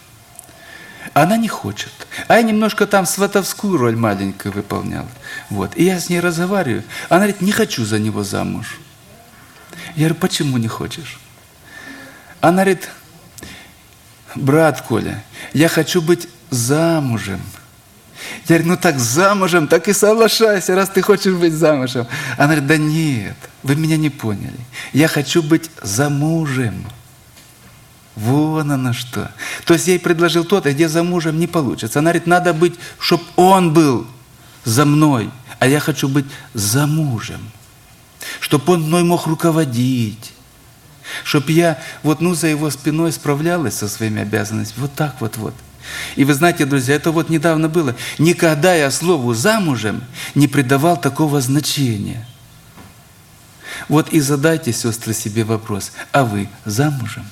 Она не хочет. А я немножко там сватовскую роль маленькую выполнял. Вот. И я с ней разговариваю. Она говорит, не хочу за него замуж. Я говорю, почему не хочешь? Она говорит, брат Коля, я хочу быть замужем. Я говорю, ну так замужем, так и соглашайся, раз ты хочешь быть замужем. Она говорит, да нет, вы меня не поняли. Я хочу быть замужем. Вон оно что. То есть я ей предложил то-то, где замужем не получится. Она говорит, надо быть, чтобы он был за мной, а я хочу быть замужем. Чтобы он мной мог руководить. Чтобы я вот ну за его спиной справлялась со своими обязанностями. Вот так вот вот. И вы знаете, друзья, это вот недавно было. Никогда я слову «замужем» не придавал такого значения. Вот и задайте, сестры, себе вопрос. А вы замужем?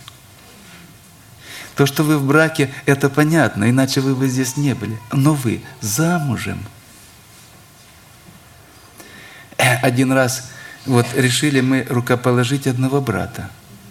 То, что вы в браке, это понятно, иначе вы бы здесь не были. Но вы замужем. Один раз вот решили мы рукоположить одного брата.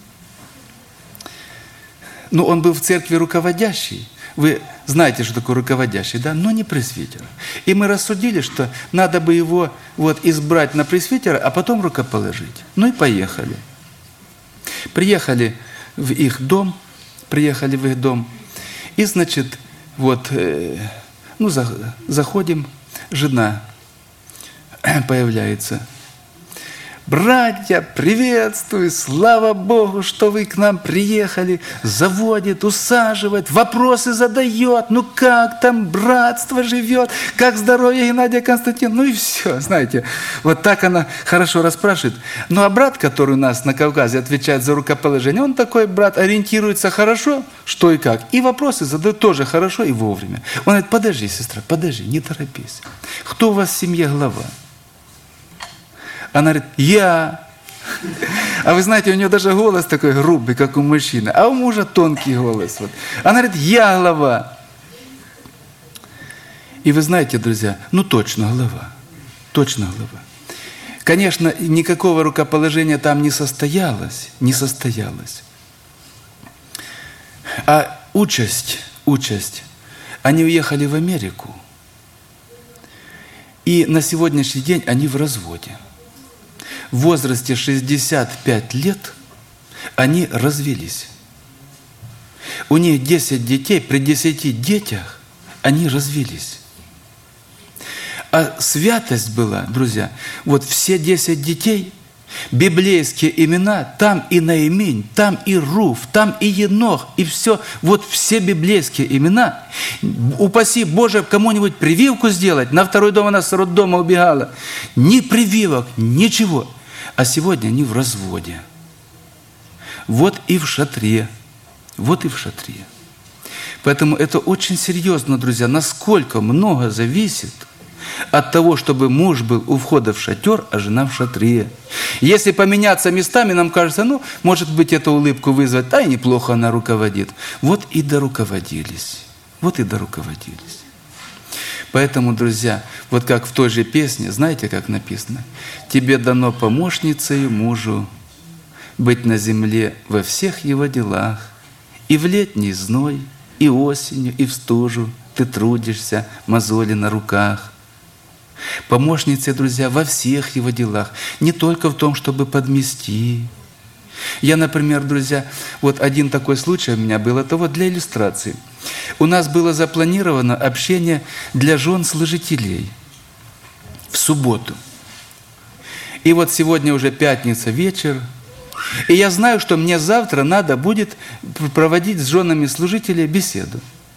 Ну, он был в церкви руководящий. Вы знаете, что такое руководящий, да? Но не пресвитер. И мы рассудили, что надо бы его вот избрать на пресвитера, а потом рукоположить. Ну и поехали. Приехали в их дом, приехали в их дом. И, значит, вот, э, ну, за, заходим, жена появляется. братья, приветствую, слава Богу, что вы к нам приехали, заводит, усаживает, вопросы задает, ну как там братство живет, как здоровье Геннадия Константиновна, ну и все, знаете, вот так она хорошо расспрашивает. Ну а брат, который у нас на Кавказе отвечает за рукоположение, он такой брат, ориентируется хорошо, что и как, и вопросы задает тоже хорошо и вовремя. Он говорит, подожди, сестра, подожди, не торопись. Кто у вас в семье глава? Она говорит, я. А вы знаете, у нее даже голос такой грубый, как у мужчины, а у мужа тонкий голос. Вот. Она говорит, я глава. И вы знаете, друзья, ну точно глава, точно глава. Конечно, никакого рукоположения там не состоялось, не состоялось. А участь, участь, они уехали в Америку, и на сегодняшний день они в разводе. В возрасте шестьдесят пять лет они развелись. У них десять детей, при десяти детях они развелись. А святость была, друзья, вот все десять детей, библейские имена, там и Наимень, там и Руф, там и Енох, и все, вот все библейские имена. Упаси Боже, кому-нибудь прививку сделать, на второй дом она с роддома убегала. Ни прививок, ничего. А сегодня они в разводе. Вот и в шатре. Вот и в шатре. Поэтому это очень серьезно, друзья, насколько много зависит от того, чтобы муж был у входа в шатер, а жена в шатре. Если поменяться местами, нам кажется, ну, может быть, эту улыбку вызвать, да и неплохо она руководит. Вот и доруководились. Вот и доруководились. Поэтому, друзья, вот как в той же песне, знаете, как написано? «Тебе дано помощницею мужу быть на земле во всех его делах, и в летний зной, и осенью, и в стужу ты трудишься, мозоли на руках». Помощница, друзья, во всех его делах, не только в том, чтобы подмести. Я, например, друзья, вот один такой случай у меня был, это вот для иллюстрации. У нас было запланировано общение для жен служителей в субботу. И вот сегодня уже пятница, вечер, и я знаю, что мне завтра надо будет проводить с женами служителей беседу.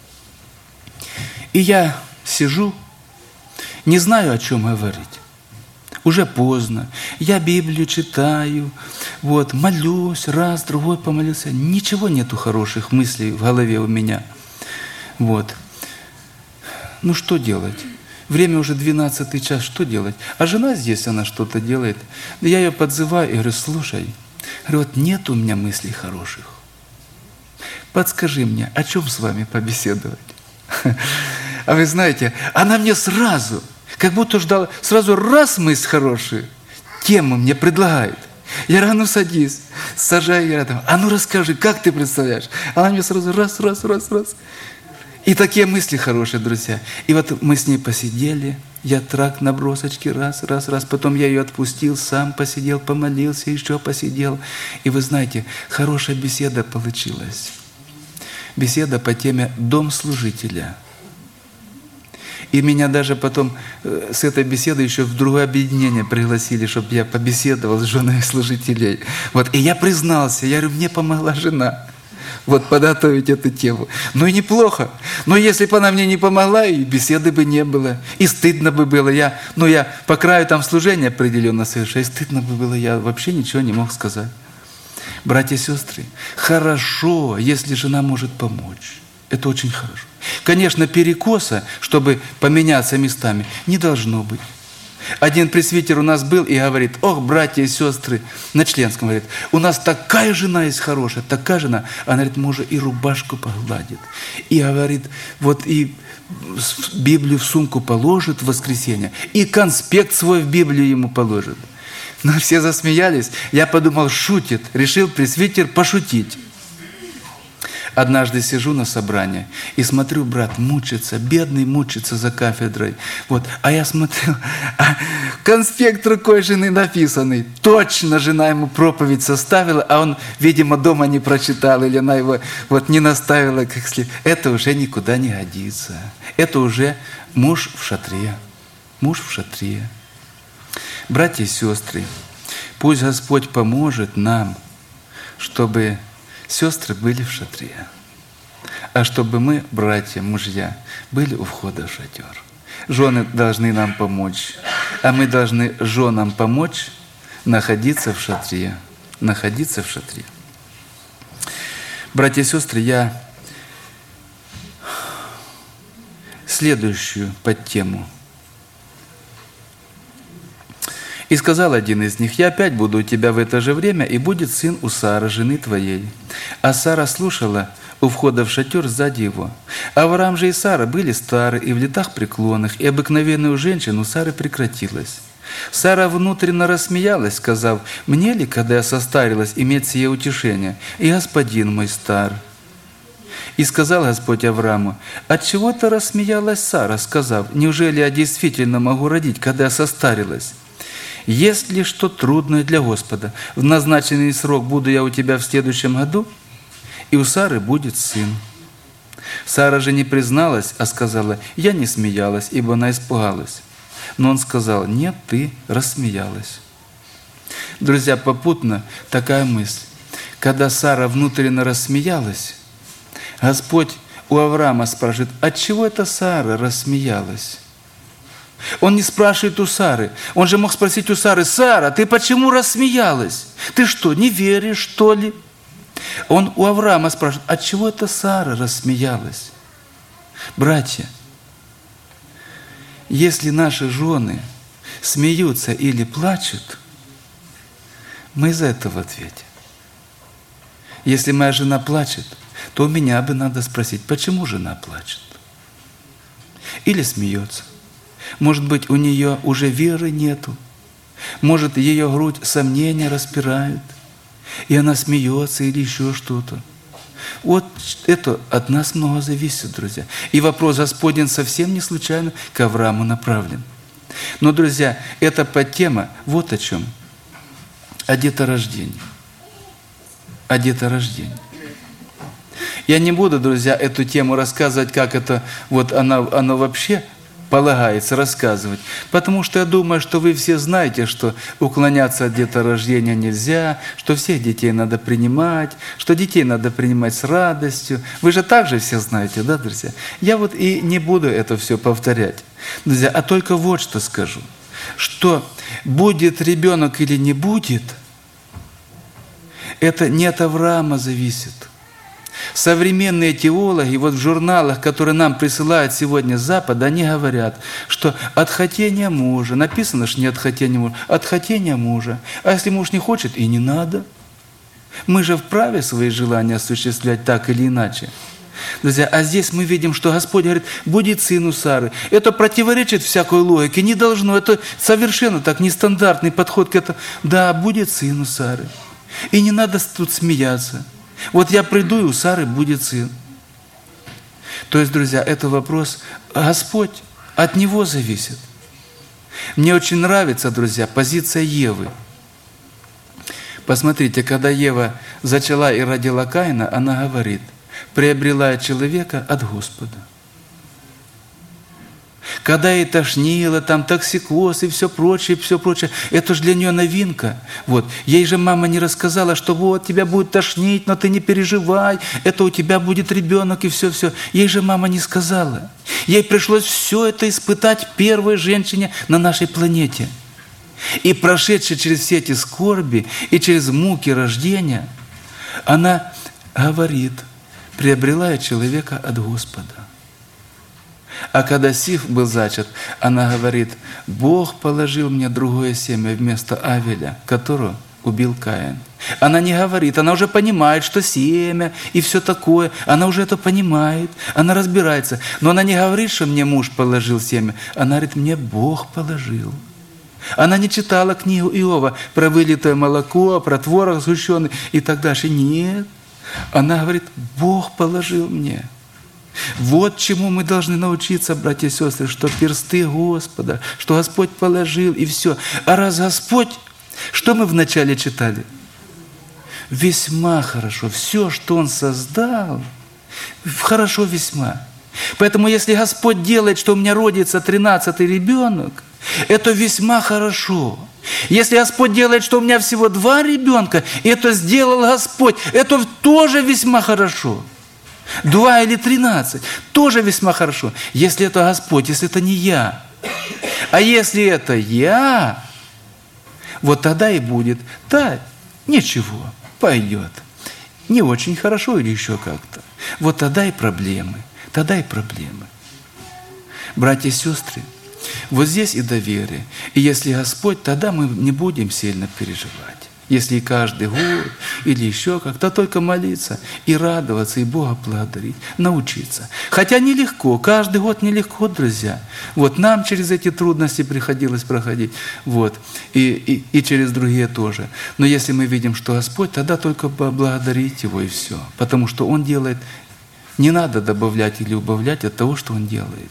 И я сижу, не знаю, о чем говорить. Уже поздно. Я Библию читаю, вот, молюсь, раз, другой помолился. Ничего нету хороших мыслей в голове у меня. Вот. Ну, что делать? Время уже двенадцатый час, что делать? А жена здесь, она что-то делает. Я ее подзываю и говорю, слушай, говорю, вот нет у меня мыслей хороших. Подскажи мне, о чем с вами побеседовать? А вы знаете, она мне сразу, как будто ждала, сразу раз мысль хорошая, тему мне предлагает. Я говорю, ну садись, сажай рядом. А ну расскажи, как ты представляешь? Она мне сразу раз, раз, раз, раз. И такие мысли хорошие, друзья. И вот мы с ней посидели, я трак набросочки, раз, раз, раз. Потом я ее отпустил, сам посидел, помолился, еще посидел. И вы знаете, хорошая беседа получилась. Беседа по теме «Дом служителя». И меня даже потом с этой беседы еще в другое объединение пригласили, чтобы я побеседовал с женами служителей. Вот. И я признался, я говорю, мне помогла жена вот подготовить эту тему. Ну и неплохо. Но если бы она мне не помогла, и беседы бы не было. И стыдно бы было. Я, ну я по краю там служения определенно совершаю. И стыдно бы было, я вообще ничего не мог сказать. Братья и сестры, хорошо, если жена может помочь. Это очень хорошо. Конечно, перекоса, чтобы поменяться местами, не должно быть. Один пресвитер у нас был и говорит, ох, братья и сестры, на членском говорит, у нас такая жена есть хорошая, такая жена. Она говорит, мужа и рубашку погладит. И говорит, вот и Библию в сумку положит в воскресенье, и конспект свой в Библию ему положит. Но все засмеялись. Я подумал, шутит. Решил пресвитер пошутить. Однажды сижу на собрании и смотрю, брат мучится, бедный мучится за кафедрой. Вот. А я смотрю, а конспект рукой жены написанный. Точно жена ему проповедь составила, а он, видимо, дома не прочитал, или она его вот не наставила как следует. Это уже никуда не годится. Это уже муж в шатре. Муж в шатре. Братья и сестры, Пусть Господь поможет нам, чтобы сестры были в шатре, а чтобы мы, братья, мужья, были у входа в шатер. Жены должны нам помочь, а мы должны женам помочь находиться в шатре, находиться в шатре. Братья и сестры, я следующую подтему. И сказал один из них: «Я опять буду у тебя в это же время, и будет сын у Сары, жены твоей». А Сара слушала у входа в шатер сзади его. Авраам же и Сара были стары и в летах преклонных, и обыкновенная у женщин у Сары прекратилась. Сара внутренно рассмеялась, сказав: «Мне ли, когда я состарилась, иметь сие утешение? И господин мой стар». И сказал Господь Аврааму: «Отчего ты рассмеялась, Сара, сказав: неужели я действительно могу родить, когда я состарилась? Есть ли что трудное для Господа? В назначенный срок буду я у тебя в следующем году, и у Сары будет сын». Сара же не призналась, а сказала: «Я не смеялась, ибо она испугалась». Но он сказал: «Нет, ты рассмеялась». Друзья, попутно такая мысль. Когда Сара внутренне рассмеялась, Господь у Авраама спрашивает: «Отчего это Сара рассмеялась?» Он не спрашивает у Сары. Он же мог спросить у Сары: «Сара, ты почему рассмеялась? Ты что, не веришь, что ли?» Он у Авраама спрашивает: «Отчего это Сара рассмеялась?» Братья, если наши жены смеются или плачут, мы за это в ответе. Если моя жена плачет, то у меня бы надо спросить: почему жена плачет? Или смеется. Может быть, у нее уже веры нету. Может, ее грудь сомнения распирают, и она смеется или еще что-то. Вот это от нас много зависит, друзья. И вопрос Господень совсем не случайно к Аврааму направлен. Но, друзья, эта подтема вот о чем. О деторождении. О деторождении. Я не буду, друзья, эту тему рассказывать, как это вот она, она вообще полагается рассказывать. Потому что я думаю, что вы все знаете, что уклоняться от деторождения нельзя, что всех детей надо принимать, что детей надо принимать с радостью. Вы же также все знаете, да, друзья? Я вот и не буду это все повторять, друзья, а только вот что скажу, что будет ребенок или не будет, это не от Авраама зависит. Современные теологи, вот в журналах, которые нам присылают сегодня с Запада, они говорят, что от хотения мужа, написано, что не от хотения мужа, от хотения мужа. А если муж не хочет, и не надо. Мы же вправе свои желания осуществлять так или иначе. Друзья, а здесь мы видим, что Господь говорит: будет сын у Сары. Это противоречит всякой логике, не должно. Это совершенно так нестандартный подход к этому. Да, будет сын у Сары. И не надо тут смеяться. Вот я приду, и у Сары будет сын. То есть, друзья, это вопрос Господь, от Него зависит. Мне очень нравится, друзья, позиция Евы. Посмотрите, когда Ева зачала и родила Каина, она говорит: приобрела я человека от Господа. Когда ей тошнило, там токсикоз и все прочее, все прочее, это же для нее новинка. Вот. Ей же мама не рассказала, что вот тебя будет тошнить, но ты не переживай, это у тебя будет ребенок и все-все. Ей же мама не сказала. Ей пришлось все это испытать первой женщине на нашей планете. И прошедшей через все эти скорби и через муки рождения, она говорит: приобрела я человека от Господа. А когда Сиф был зачат, она говорит: Бог положил мне другое семя вместо Авеля, которого убил Каин. Она не говорит, она уже понимает, что семя и все такое. Она уже это понимает, она разбирается. Но она не говорит, что мне муж положил семя. Она говорит: мне Бог положил. Она не читала книгу Иова про вылитое молоко, про творог сгущенный и так дальше. Нет. Она говорит: Бог положил мне. Вот чему мы должны научиться, братья и сестры, что персты Господа, что Господь положил, и все. А раз Господь, что мы вначале читали? Весьма хорошо. Все, что Он создал, хорошо весьма. Поэтому если Господь делает, что у меня родится тринадцатый ребенок, это весьма хорошо. Если Господь делает, что у меня всего два ребенка, это сделал Господь, это тоже весьма хорошо. Два или тринадцать, тоже весьма хорошо. Если это Господь, если это не я. А если это я, вот тогда и будет, да, ничего, пойдет. Не очень хорошо или еще как-то. Вот тогда и проблемы, тогда и проблемы. Братья и сестры, вот здесь и доверие. И если Господь, тогда мы не будем сильно переживать. Если каждый год или еще как-то, только молиться и радоваться, и Бога благодарить, научиться. Хотя нелегко, каждый год нелегко, друзья. Вот нам через эти трудности приходилось проходить, вот, и, и, и через другие тоже. Но если мы видим, что Господь, тогда только поблагодарить Его и все. Потому что Он делает, не надо добавлять или убавлять от того, что Он делает.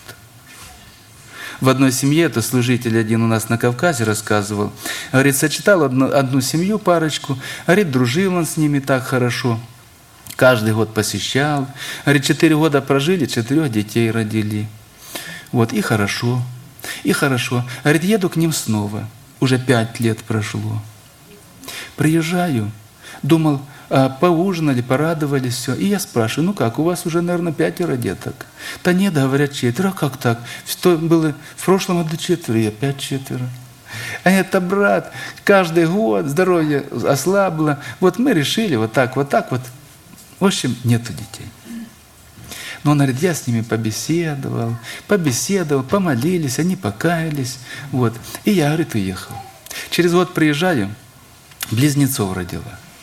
В одной семье, это служитель один у нас на Кавказе рассказывал, говорит, сочетал одну, одну семью, парочку, говорит, дружил он с ними так хорошо, каждый год посещал, говорит, четыре года прожили, четырех детей родили, вот, и хорошо, и хорошо, говорит, еду к ним снова, уже пять лет прошло, приезжаю, думал, а, поужинали, порадовались, все. И я спрашиваю, ну как, у вас уже, наверное, пятеро деток? Да нет, говорят, четверо. А как так? Что было в прошлом году четверо, и опять четверо. А это, брат, каждый год здоровье ослабло. Вот мы решили вот так, вот так вот. В общем, нету детей. Но он говорит, я с ними побеседовал, побеседовал, помолились, они покаялись. Вот. И я, говорит, уехал. Через год приезжаю, близнецов родила.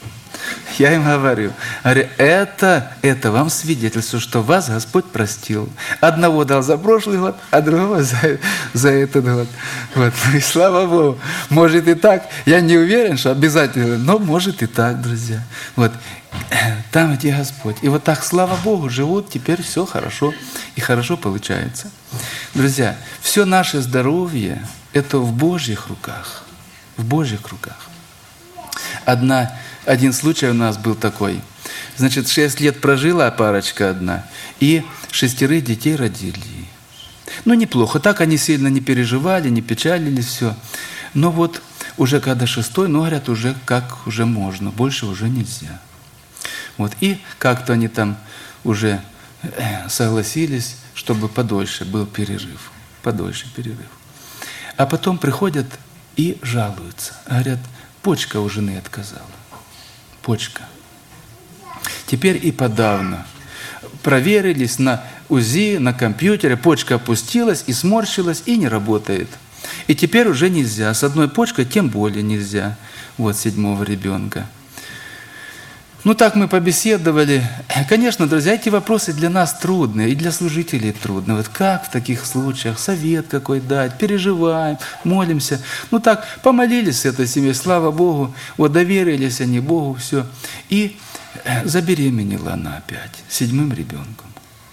Я им говорю, говорю, это, это вам свидетельство, что вас Господь простил. Одного дал за прошлый год, а другого за, за этот год. Вот. И слава Богу, может и так. Я не уверен, что обязательно, но может и так, друзья. Вот. Там, где Господь. И вот так, слава Богу, живут, теперь все хорошо. И хорошо получается. Друзья, все наше здоровье – это в Божьих руках. В Божьих руках. Одна Один случай у нас был такой. Значит, шесть лет прожила парочка одна, и шестерых детей родили. Ну, неплохо. Так они сильно не переживали, не печалились, все. Но вот уже когда шестой, ну, говорят, уже как уже можно, больше уже нельзя. Вот. И как-то они там уже согласились, чтобы подольше был перерыв. Подольше перерыв. А потом приходят и жалуются. Говорят, почка у жены отказала. Почка. Теперь и подавно. Проверились на УЗИ, на компьютере, почка опустилась и сморщилась, и не работает. И теперь уже нельзя. С одной почкой тем более нельзя. Вот седьмого ребенка. Ну так мы побеседовали. Конечно, друзья, эти вопросы для нас трудные, и для служителей трудные. Вот как в таких случаях совет какой дать, переживаем, молимся. Ну так, помолились с этой семьей, слава Богу, вот доверились они Богу, все. И забеременела она опять седьмым ребенком.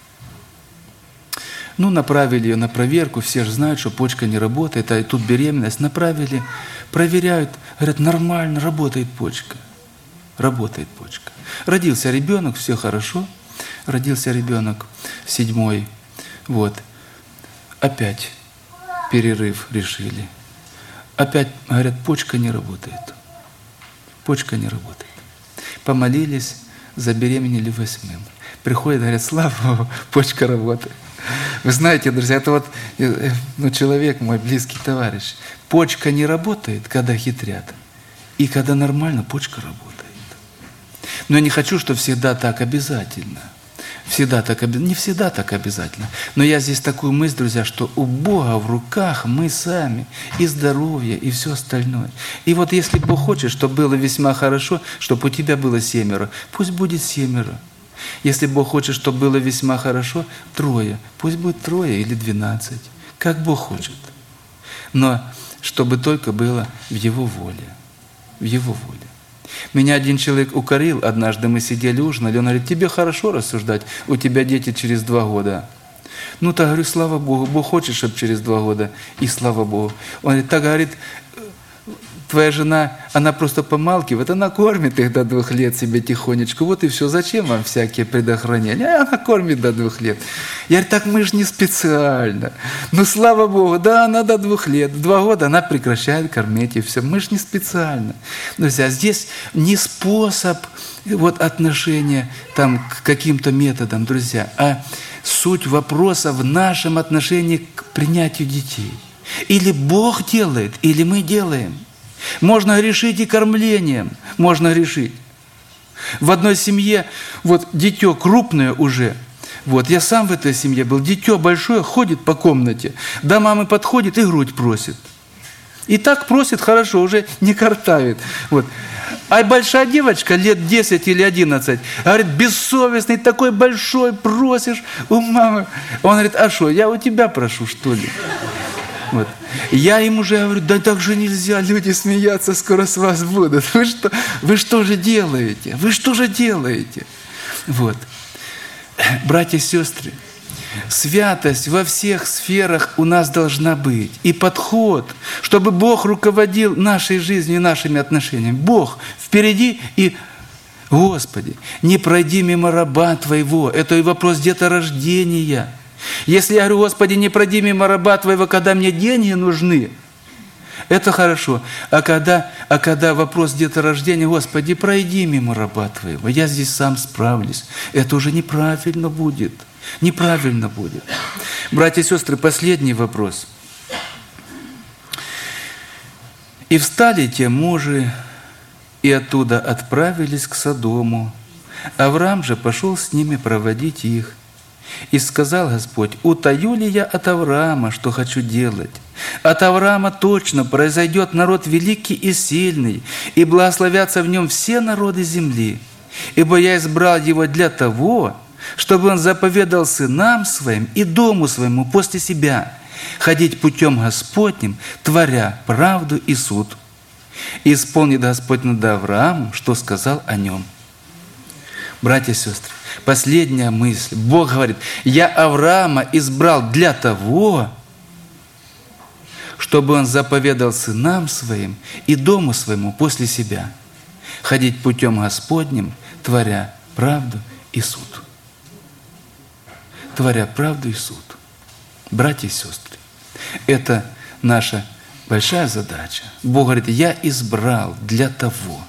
Ну, направили ее на проверку, все же знают, что почка не работает, а тут беременность. Направили, проверяют, говорят, нормально, работает почка. Работает почка. Родился ребенок, все хорошо. Родился ребенок седьмой. Вот. Опять перерыв решили. Опять, говорят, почка не работает. Почка не работает. Помолились, забеременели восьмым. Приходят, говорят, слава Богу, почка работает. Вы знаете, друзья, это вот ну, человек, мой близкий товарищ. Почка не работает, когда хитрят. И когда нормально, почка работает. Но я не хочу, что всегда так обязательно. Всегда так, не всегда так обязательно. Но я здесь такую мысль, друзья, что у Бога в руках мы сами, и здоровье, и все остальное. И вот если Бог хочет, чтобы было весьма хорошо, чтобы у тебя было семеро, пусть будет семеро. Если Бог хочет, чтобы было весьма хорошо, трое, пусть будет трое или двенадцать, как Бог хочет. Но чтобы только было в Его воле, в Его воле. Меня один человек укорил, однажды мы сидели ужинали, он говорит, тебе хорошо рассуждать, у тебя дети через два года. Ну, так говорю, слава Богу, Бог хочет, чтобы через два года, и слава Богу. Он говорит, так говорит, твоя жена, она просто помалкивает, она кормит их до двух лет себе тихонечку. Вот и все. Зачем вам всякие предохранения? Она кормит до двух лет. Я говорю, так мы же не специально. Ну, слава Богу, да, она до двух лет. В два года она прекращает кормить, и все. Мы же не специально. Друзья, здесь не способ вот, отношения там, к каким-то методам, друзья, а суть вопроса в нашем отношении к принятию детей. Или Бог делает, или мы делаем. Можно грешить и кормлением, можно грешить. В одной семье, вот дитё крупное уже, вот я сам в этой семье был, дитё большое ходит по комнате, до мамы подходит и грудь просит. И так просит хорошо, уже не картавит. Вот. А большая девочка, лет десять или одиннадцать, говорит, бессовестный, такой большой, просишь у мамы. Он говорит, а что, я у тебя прошу, что ли? Вот. Я им уже говорю, да так же нельзя, люди смеяться скоро с вас будут. Вы что, вы что же делаете? Вы что же делаете? Вот. Братья и сестры, святость во всех сферах у нас должна быть. И подход, чтобы Бог руководил нашей жизнью и нашими отношениями. Бог впереди и Господи, не пройди мимо раба Твоего. Это и вопрос деторождения. Если я говорю, Господи, не пройди мимо раба Твоего, когда мне деньги нужны, это хорошо. А когда, а когда вопрос деторождения, Господи, пройди мимо раба Твоего, я здесь сам справлюсь. Это уже неправильно будет. Неправильно будет. Братья и сестры, последний вопрос. «И встали те мужи, и оттуда отправились к Содому. Авраам же пошел с ними проводить их. И сказал Господь, утаю ли я от Авраама, что хочу делать? От Авраама точно произойдет народ великий и сильный, и благословятся в нем все народы земли. Ибо я избрал его для того, чтобы он заповедал сынам своим и дому своему после себя ходить путем Господним, творя правду и суд. И исполнит Господь над Авраамом, что сказал о нем». Братья и сестры, последняя мысль. Бог говорит, я Авраама избрал для того, чтобы он заповедал сынам своим и дому своему после себя ходить путем Господним, творя правду и суд. Творя правду и суд. Братья и сестры, это наша большая задача. Бог говорит, я избрал для того.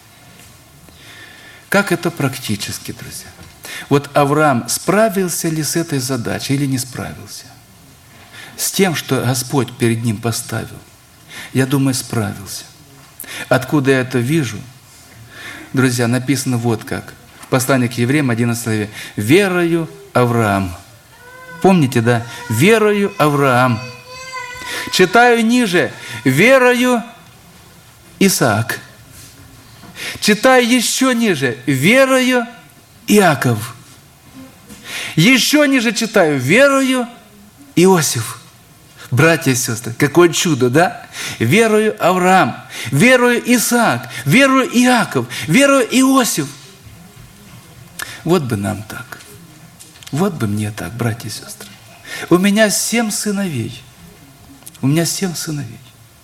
Как это практически, друзья? Вот Авраам справился ли с этой задачей или не справился? С тем, что Господь перед ним поставил? Я думаю, справился. Откуда я это вижу? Друзья, написано вот как. В послании к Евреям, одиннадцатой главе. «Верою Авраам». Помните, да? «Верою Авраам». Читаю ниже. «Верою Исаак». Читаю еще ниже. «Верою Иаков». Еще ниже читаю. «Верою Иосиф». Братья и сестры, какое чудо, да? «Верою Авраам», «Верою Исаак», «Верою Иаков», «Верою Иосиф». Вот бы нам так. Вот бы мне так, братья и сестры. У меня семь сыновей. У меня семь сыновей.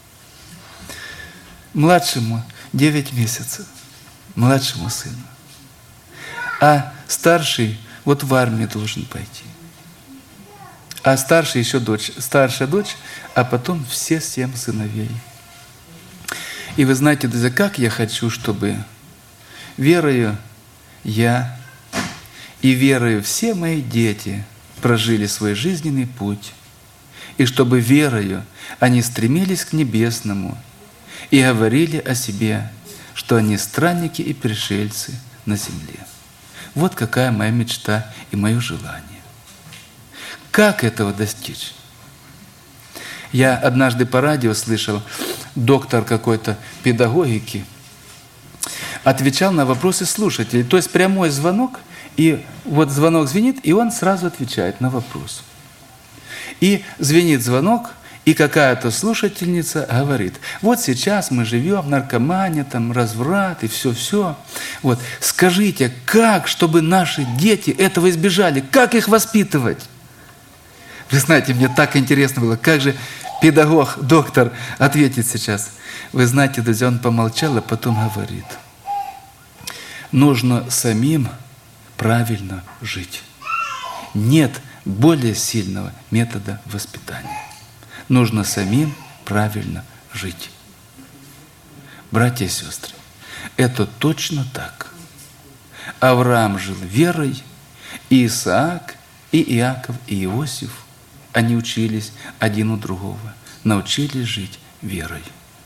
Младшему девять месяцев. Младшему сыну. А старший вот в армию должен пойти. А старший еще дочь. Старшая дочь, а потом все семь сыновей. И вы знаете, друзья, как я хочу, чтобы верою я и верою все мои дети прожили свой жизненный путь. И чтобы верою они стремились к небесному и говорили о себе, что они странники и пришельцы на земле. Вот какая моя мечта и мое желание. Как этого достичь? Я однажды по радио слышал, доктор какой-то педагогики отвечал на вопросы слушателей. То есть прямой звонок, и вот звонок звенит, и он сразу отвечает на вопрос. И звенит звонок, и какая-то слушательница говорит, вот сейчас мы живем, наркомания, там, разврат и все-все. Вот, скажите, как, чтобы наши дети этого избежали? Как их воспитывать? Вы знаете, мне так интересно было, как же педагог, доктор ответит сейчас. Вы знаете, друзья, он помолчал, а потом говорит. Нужно самим правильно жить. Нет более сильного метода воспитания. Нужно самим правильно жить. Братья и сестры, это точно так. Авраам жил верой, и Исаак, и Иаков, и Иосиф, они учились один у другого, научились жить верой.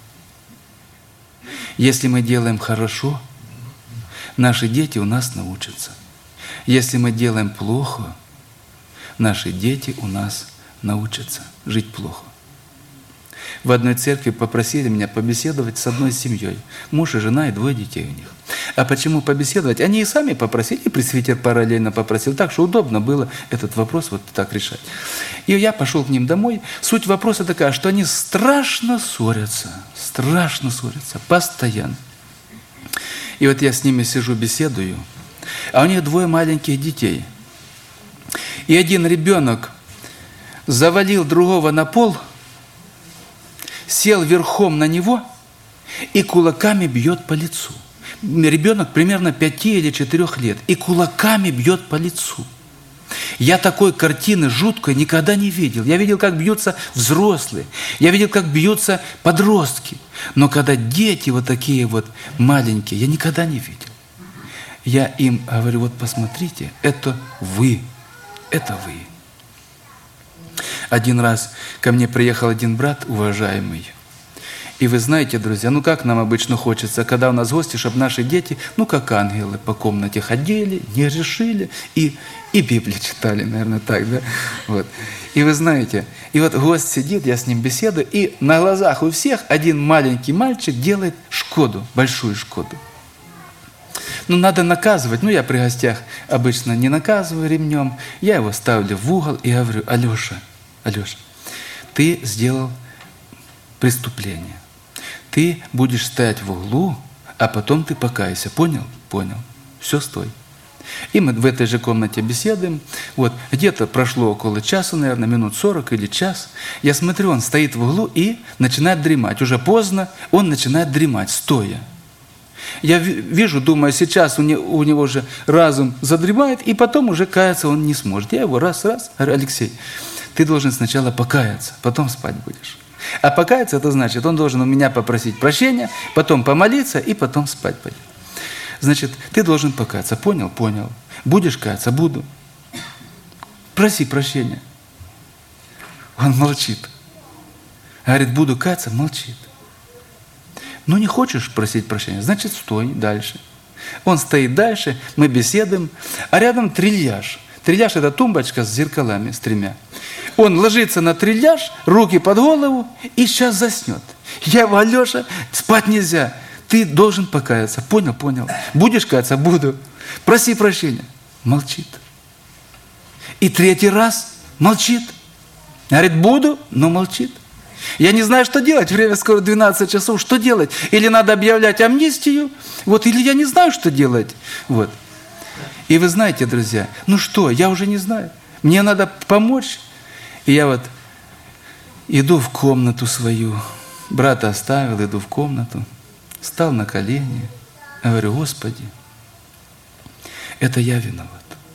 Если мы делаем хорошо, наши дети у нас научатся. Если мы делаем плохо, наши дети у нас научатся жить плохо. В одной церкви попросили меня побеседовать с одной семьей. Муж и жена, и двое детей у них. А почему побеседовать? Они и сами попросили, и пресвитер параллельно попросил. Так что удобно было этот вопрос вот так решать. И я пошел к ним домой. Суть вопроса такая, что они страшно ссорятся. Страшно ссорятся. Постоянно. И вот я с ними сижу, беседую. А у них двое маленьких детей. И один ребенок завалил другого на пол, сел верхом на него и кулаками бьет по лицу. Ребенок примерно пяти или четырех лет. И кулаками бьет по лицу. Я такой картины жуткой никогда не видел. Я видел, как бьются взрослые. Я видел, как бьются подростки. Но когда дети вот такие вот маленькие, я никогда не видел. Я им говорю, вот посмотрите, это вы. Это вы. Один раз ко мне приехал один брат, уважаемый. И вы знаете, друзья, ну как нам обычно хочется, когда у нас гости, чтобы наши дети, ну как ангелы, по комнате ходили, не решили и, и Библию читали, наверное, так, да? Вот. И вы знаете, и вот гость сидит, я с ним беседую, и на глазах у всех один маленький мальчик делает Шкоду, большую Шкоду. Ну, надо наказывать. Ну, я при гостях обычно не наказываю ремнем. Я его ставлю в угол и говорю, Алеша, Алеша, ты сделал преступление. Ты будешь стоять в углу, а потом ты покайся. Понял? Понял. Все, стой. И мы в этой же комнате беседуем. Вот, где-то прошло около часа, наверное, минут сорок или час. Я смотрю, он стоит в углу и начинает дремать. Уже поздно, он начинает дремать, стоя. Я вижу, думаю, сейчас у него, у него же разум задремает, и потом уже каяться он не сможет. Я его раз-раз, говорю, Алексей, ты должен сначала покаяться, потом спать будешь. А покаяться, это значит, он должен у меня попросить прощения, потом помолиться и потом спать пойдет. Значит, ты должен покаяться. Понял? Понял. Будешь каяться? Буду. Проси прощения. Он молчит. Говорит, буду каяться, молчит. Ну, не хочешь просить прощения, значит, стой дальше. Он стоит дальше, мы беседуем, а рядом трильяж. Трильяж – это тумбочка с зеркалами, с тремя. Он ложится на трильяж, руки под голову и сейчас заснет. Я его, Алеша, спать нельзя. Ты должен покаяться. Понял? Понял. Будешь каяться? Буду. Проси прощения. Молчит. И третий раз молчит. Говорит, буду, но молчит. Я не знаю, что делать. Время скоро двенадцать часов. Что делать? Или надо объявлять амнистию, вот, или я не знаю, что делать. Вот. И вы знаете, друзья, ну что, я уже не знаю. Мне надо помочь. И я вот иду в комнату свою. Брата оставил, иду в комнату. Стал на колени. Говорю, Господи, это я виноват.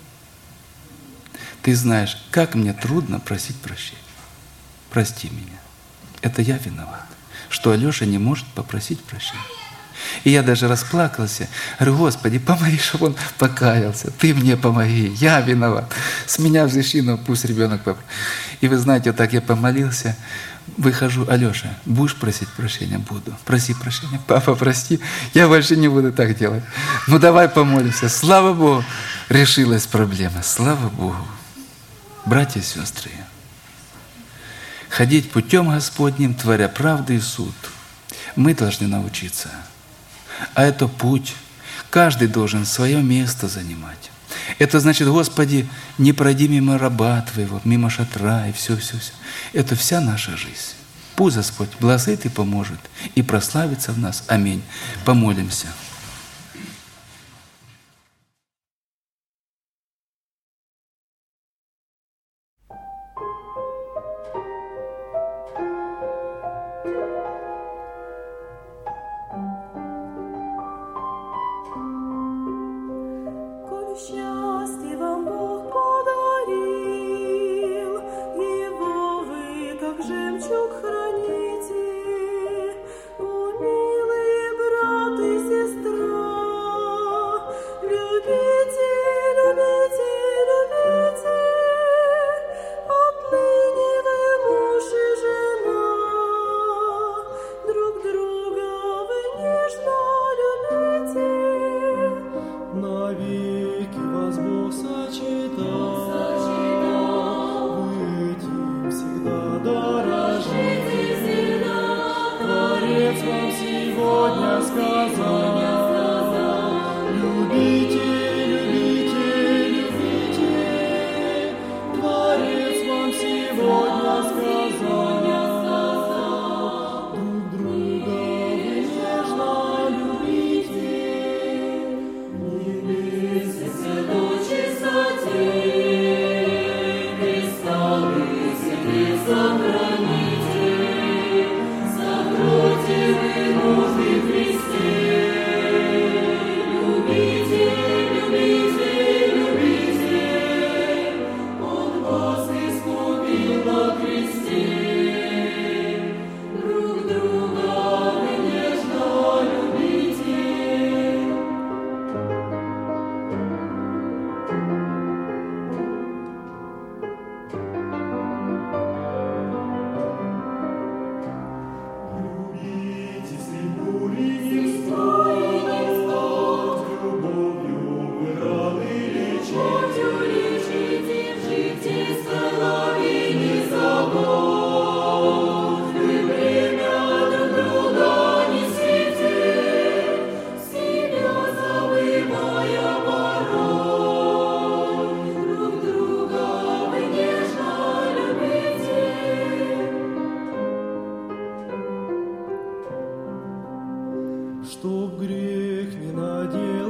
Ты знаешь, как мне трудно просить прощения. Прости меня. Это я виноват, что Алеша не может попросить прощения. И я даже расплакался. Говорю, Господи, помоги, чтобы он покаялся. Ты мне помоги, я виноват. С меня взыщи, пусть ребенок попросит. И вы знаете, вот так я помолился, выхожу, Алеша, будешь просить прощения? Буду. Проси прощения. Папа, прости, я больше не буду так делать. Ну давай помолимся. Слава Богу, решилась проблема. Слава Богу. Братья и сестры, ходить путем Господним, творя правду и суд. Мы должны научиться. А это путь. Каждый должен свое место занимать. Это значит, Господи, не пройди мимо раба Твоего, мимо шатра и все-все-все. Это вся наша жизнь. Пусть Господь благословит и поможет, и прославится в нас. Аминь. Помолимся. Творец вам сегодня сказал. Любите, любите, любите. Творец вам сегодня сказал. Друг друга вы нежно любите. Не бесится до чистоты. Христа вы себе сохраните. Закройте вы нужды в Христе. Любите, любите, любите. Он вас искупил на кресте. Друг друга вы нежно любите. Любите слепу и не встать, любовью вы раны лечить. Лечите в житейской лаве не забудь. Вы время друг друга несите, себя забывая порой. Друг друга вы нежно любите. Чтоб грех не надел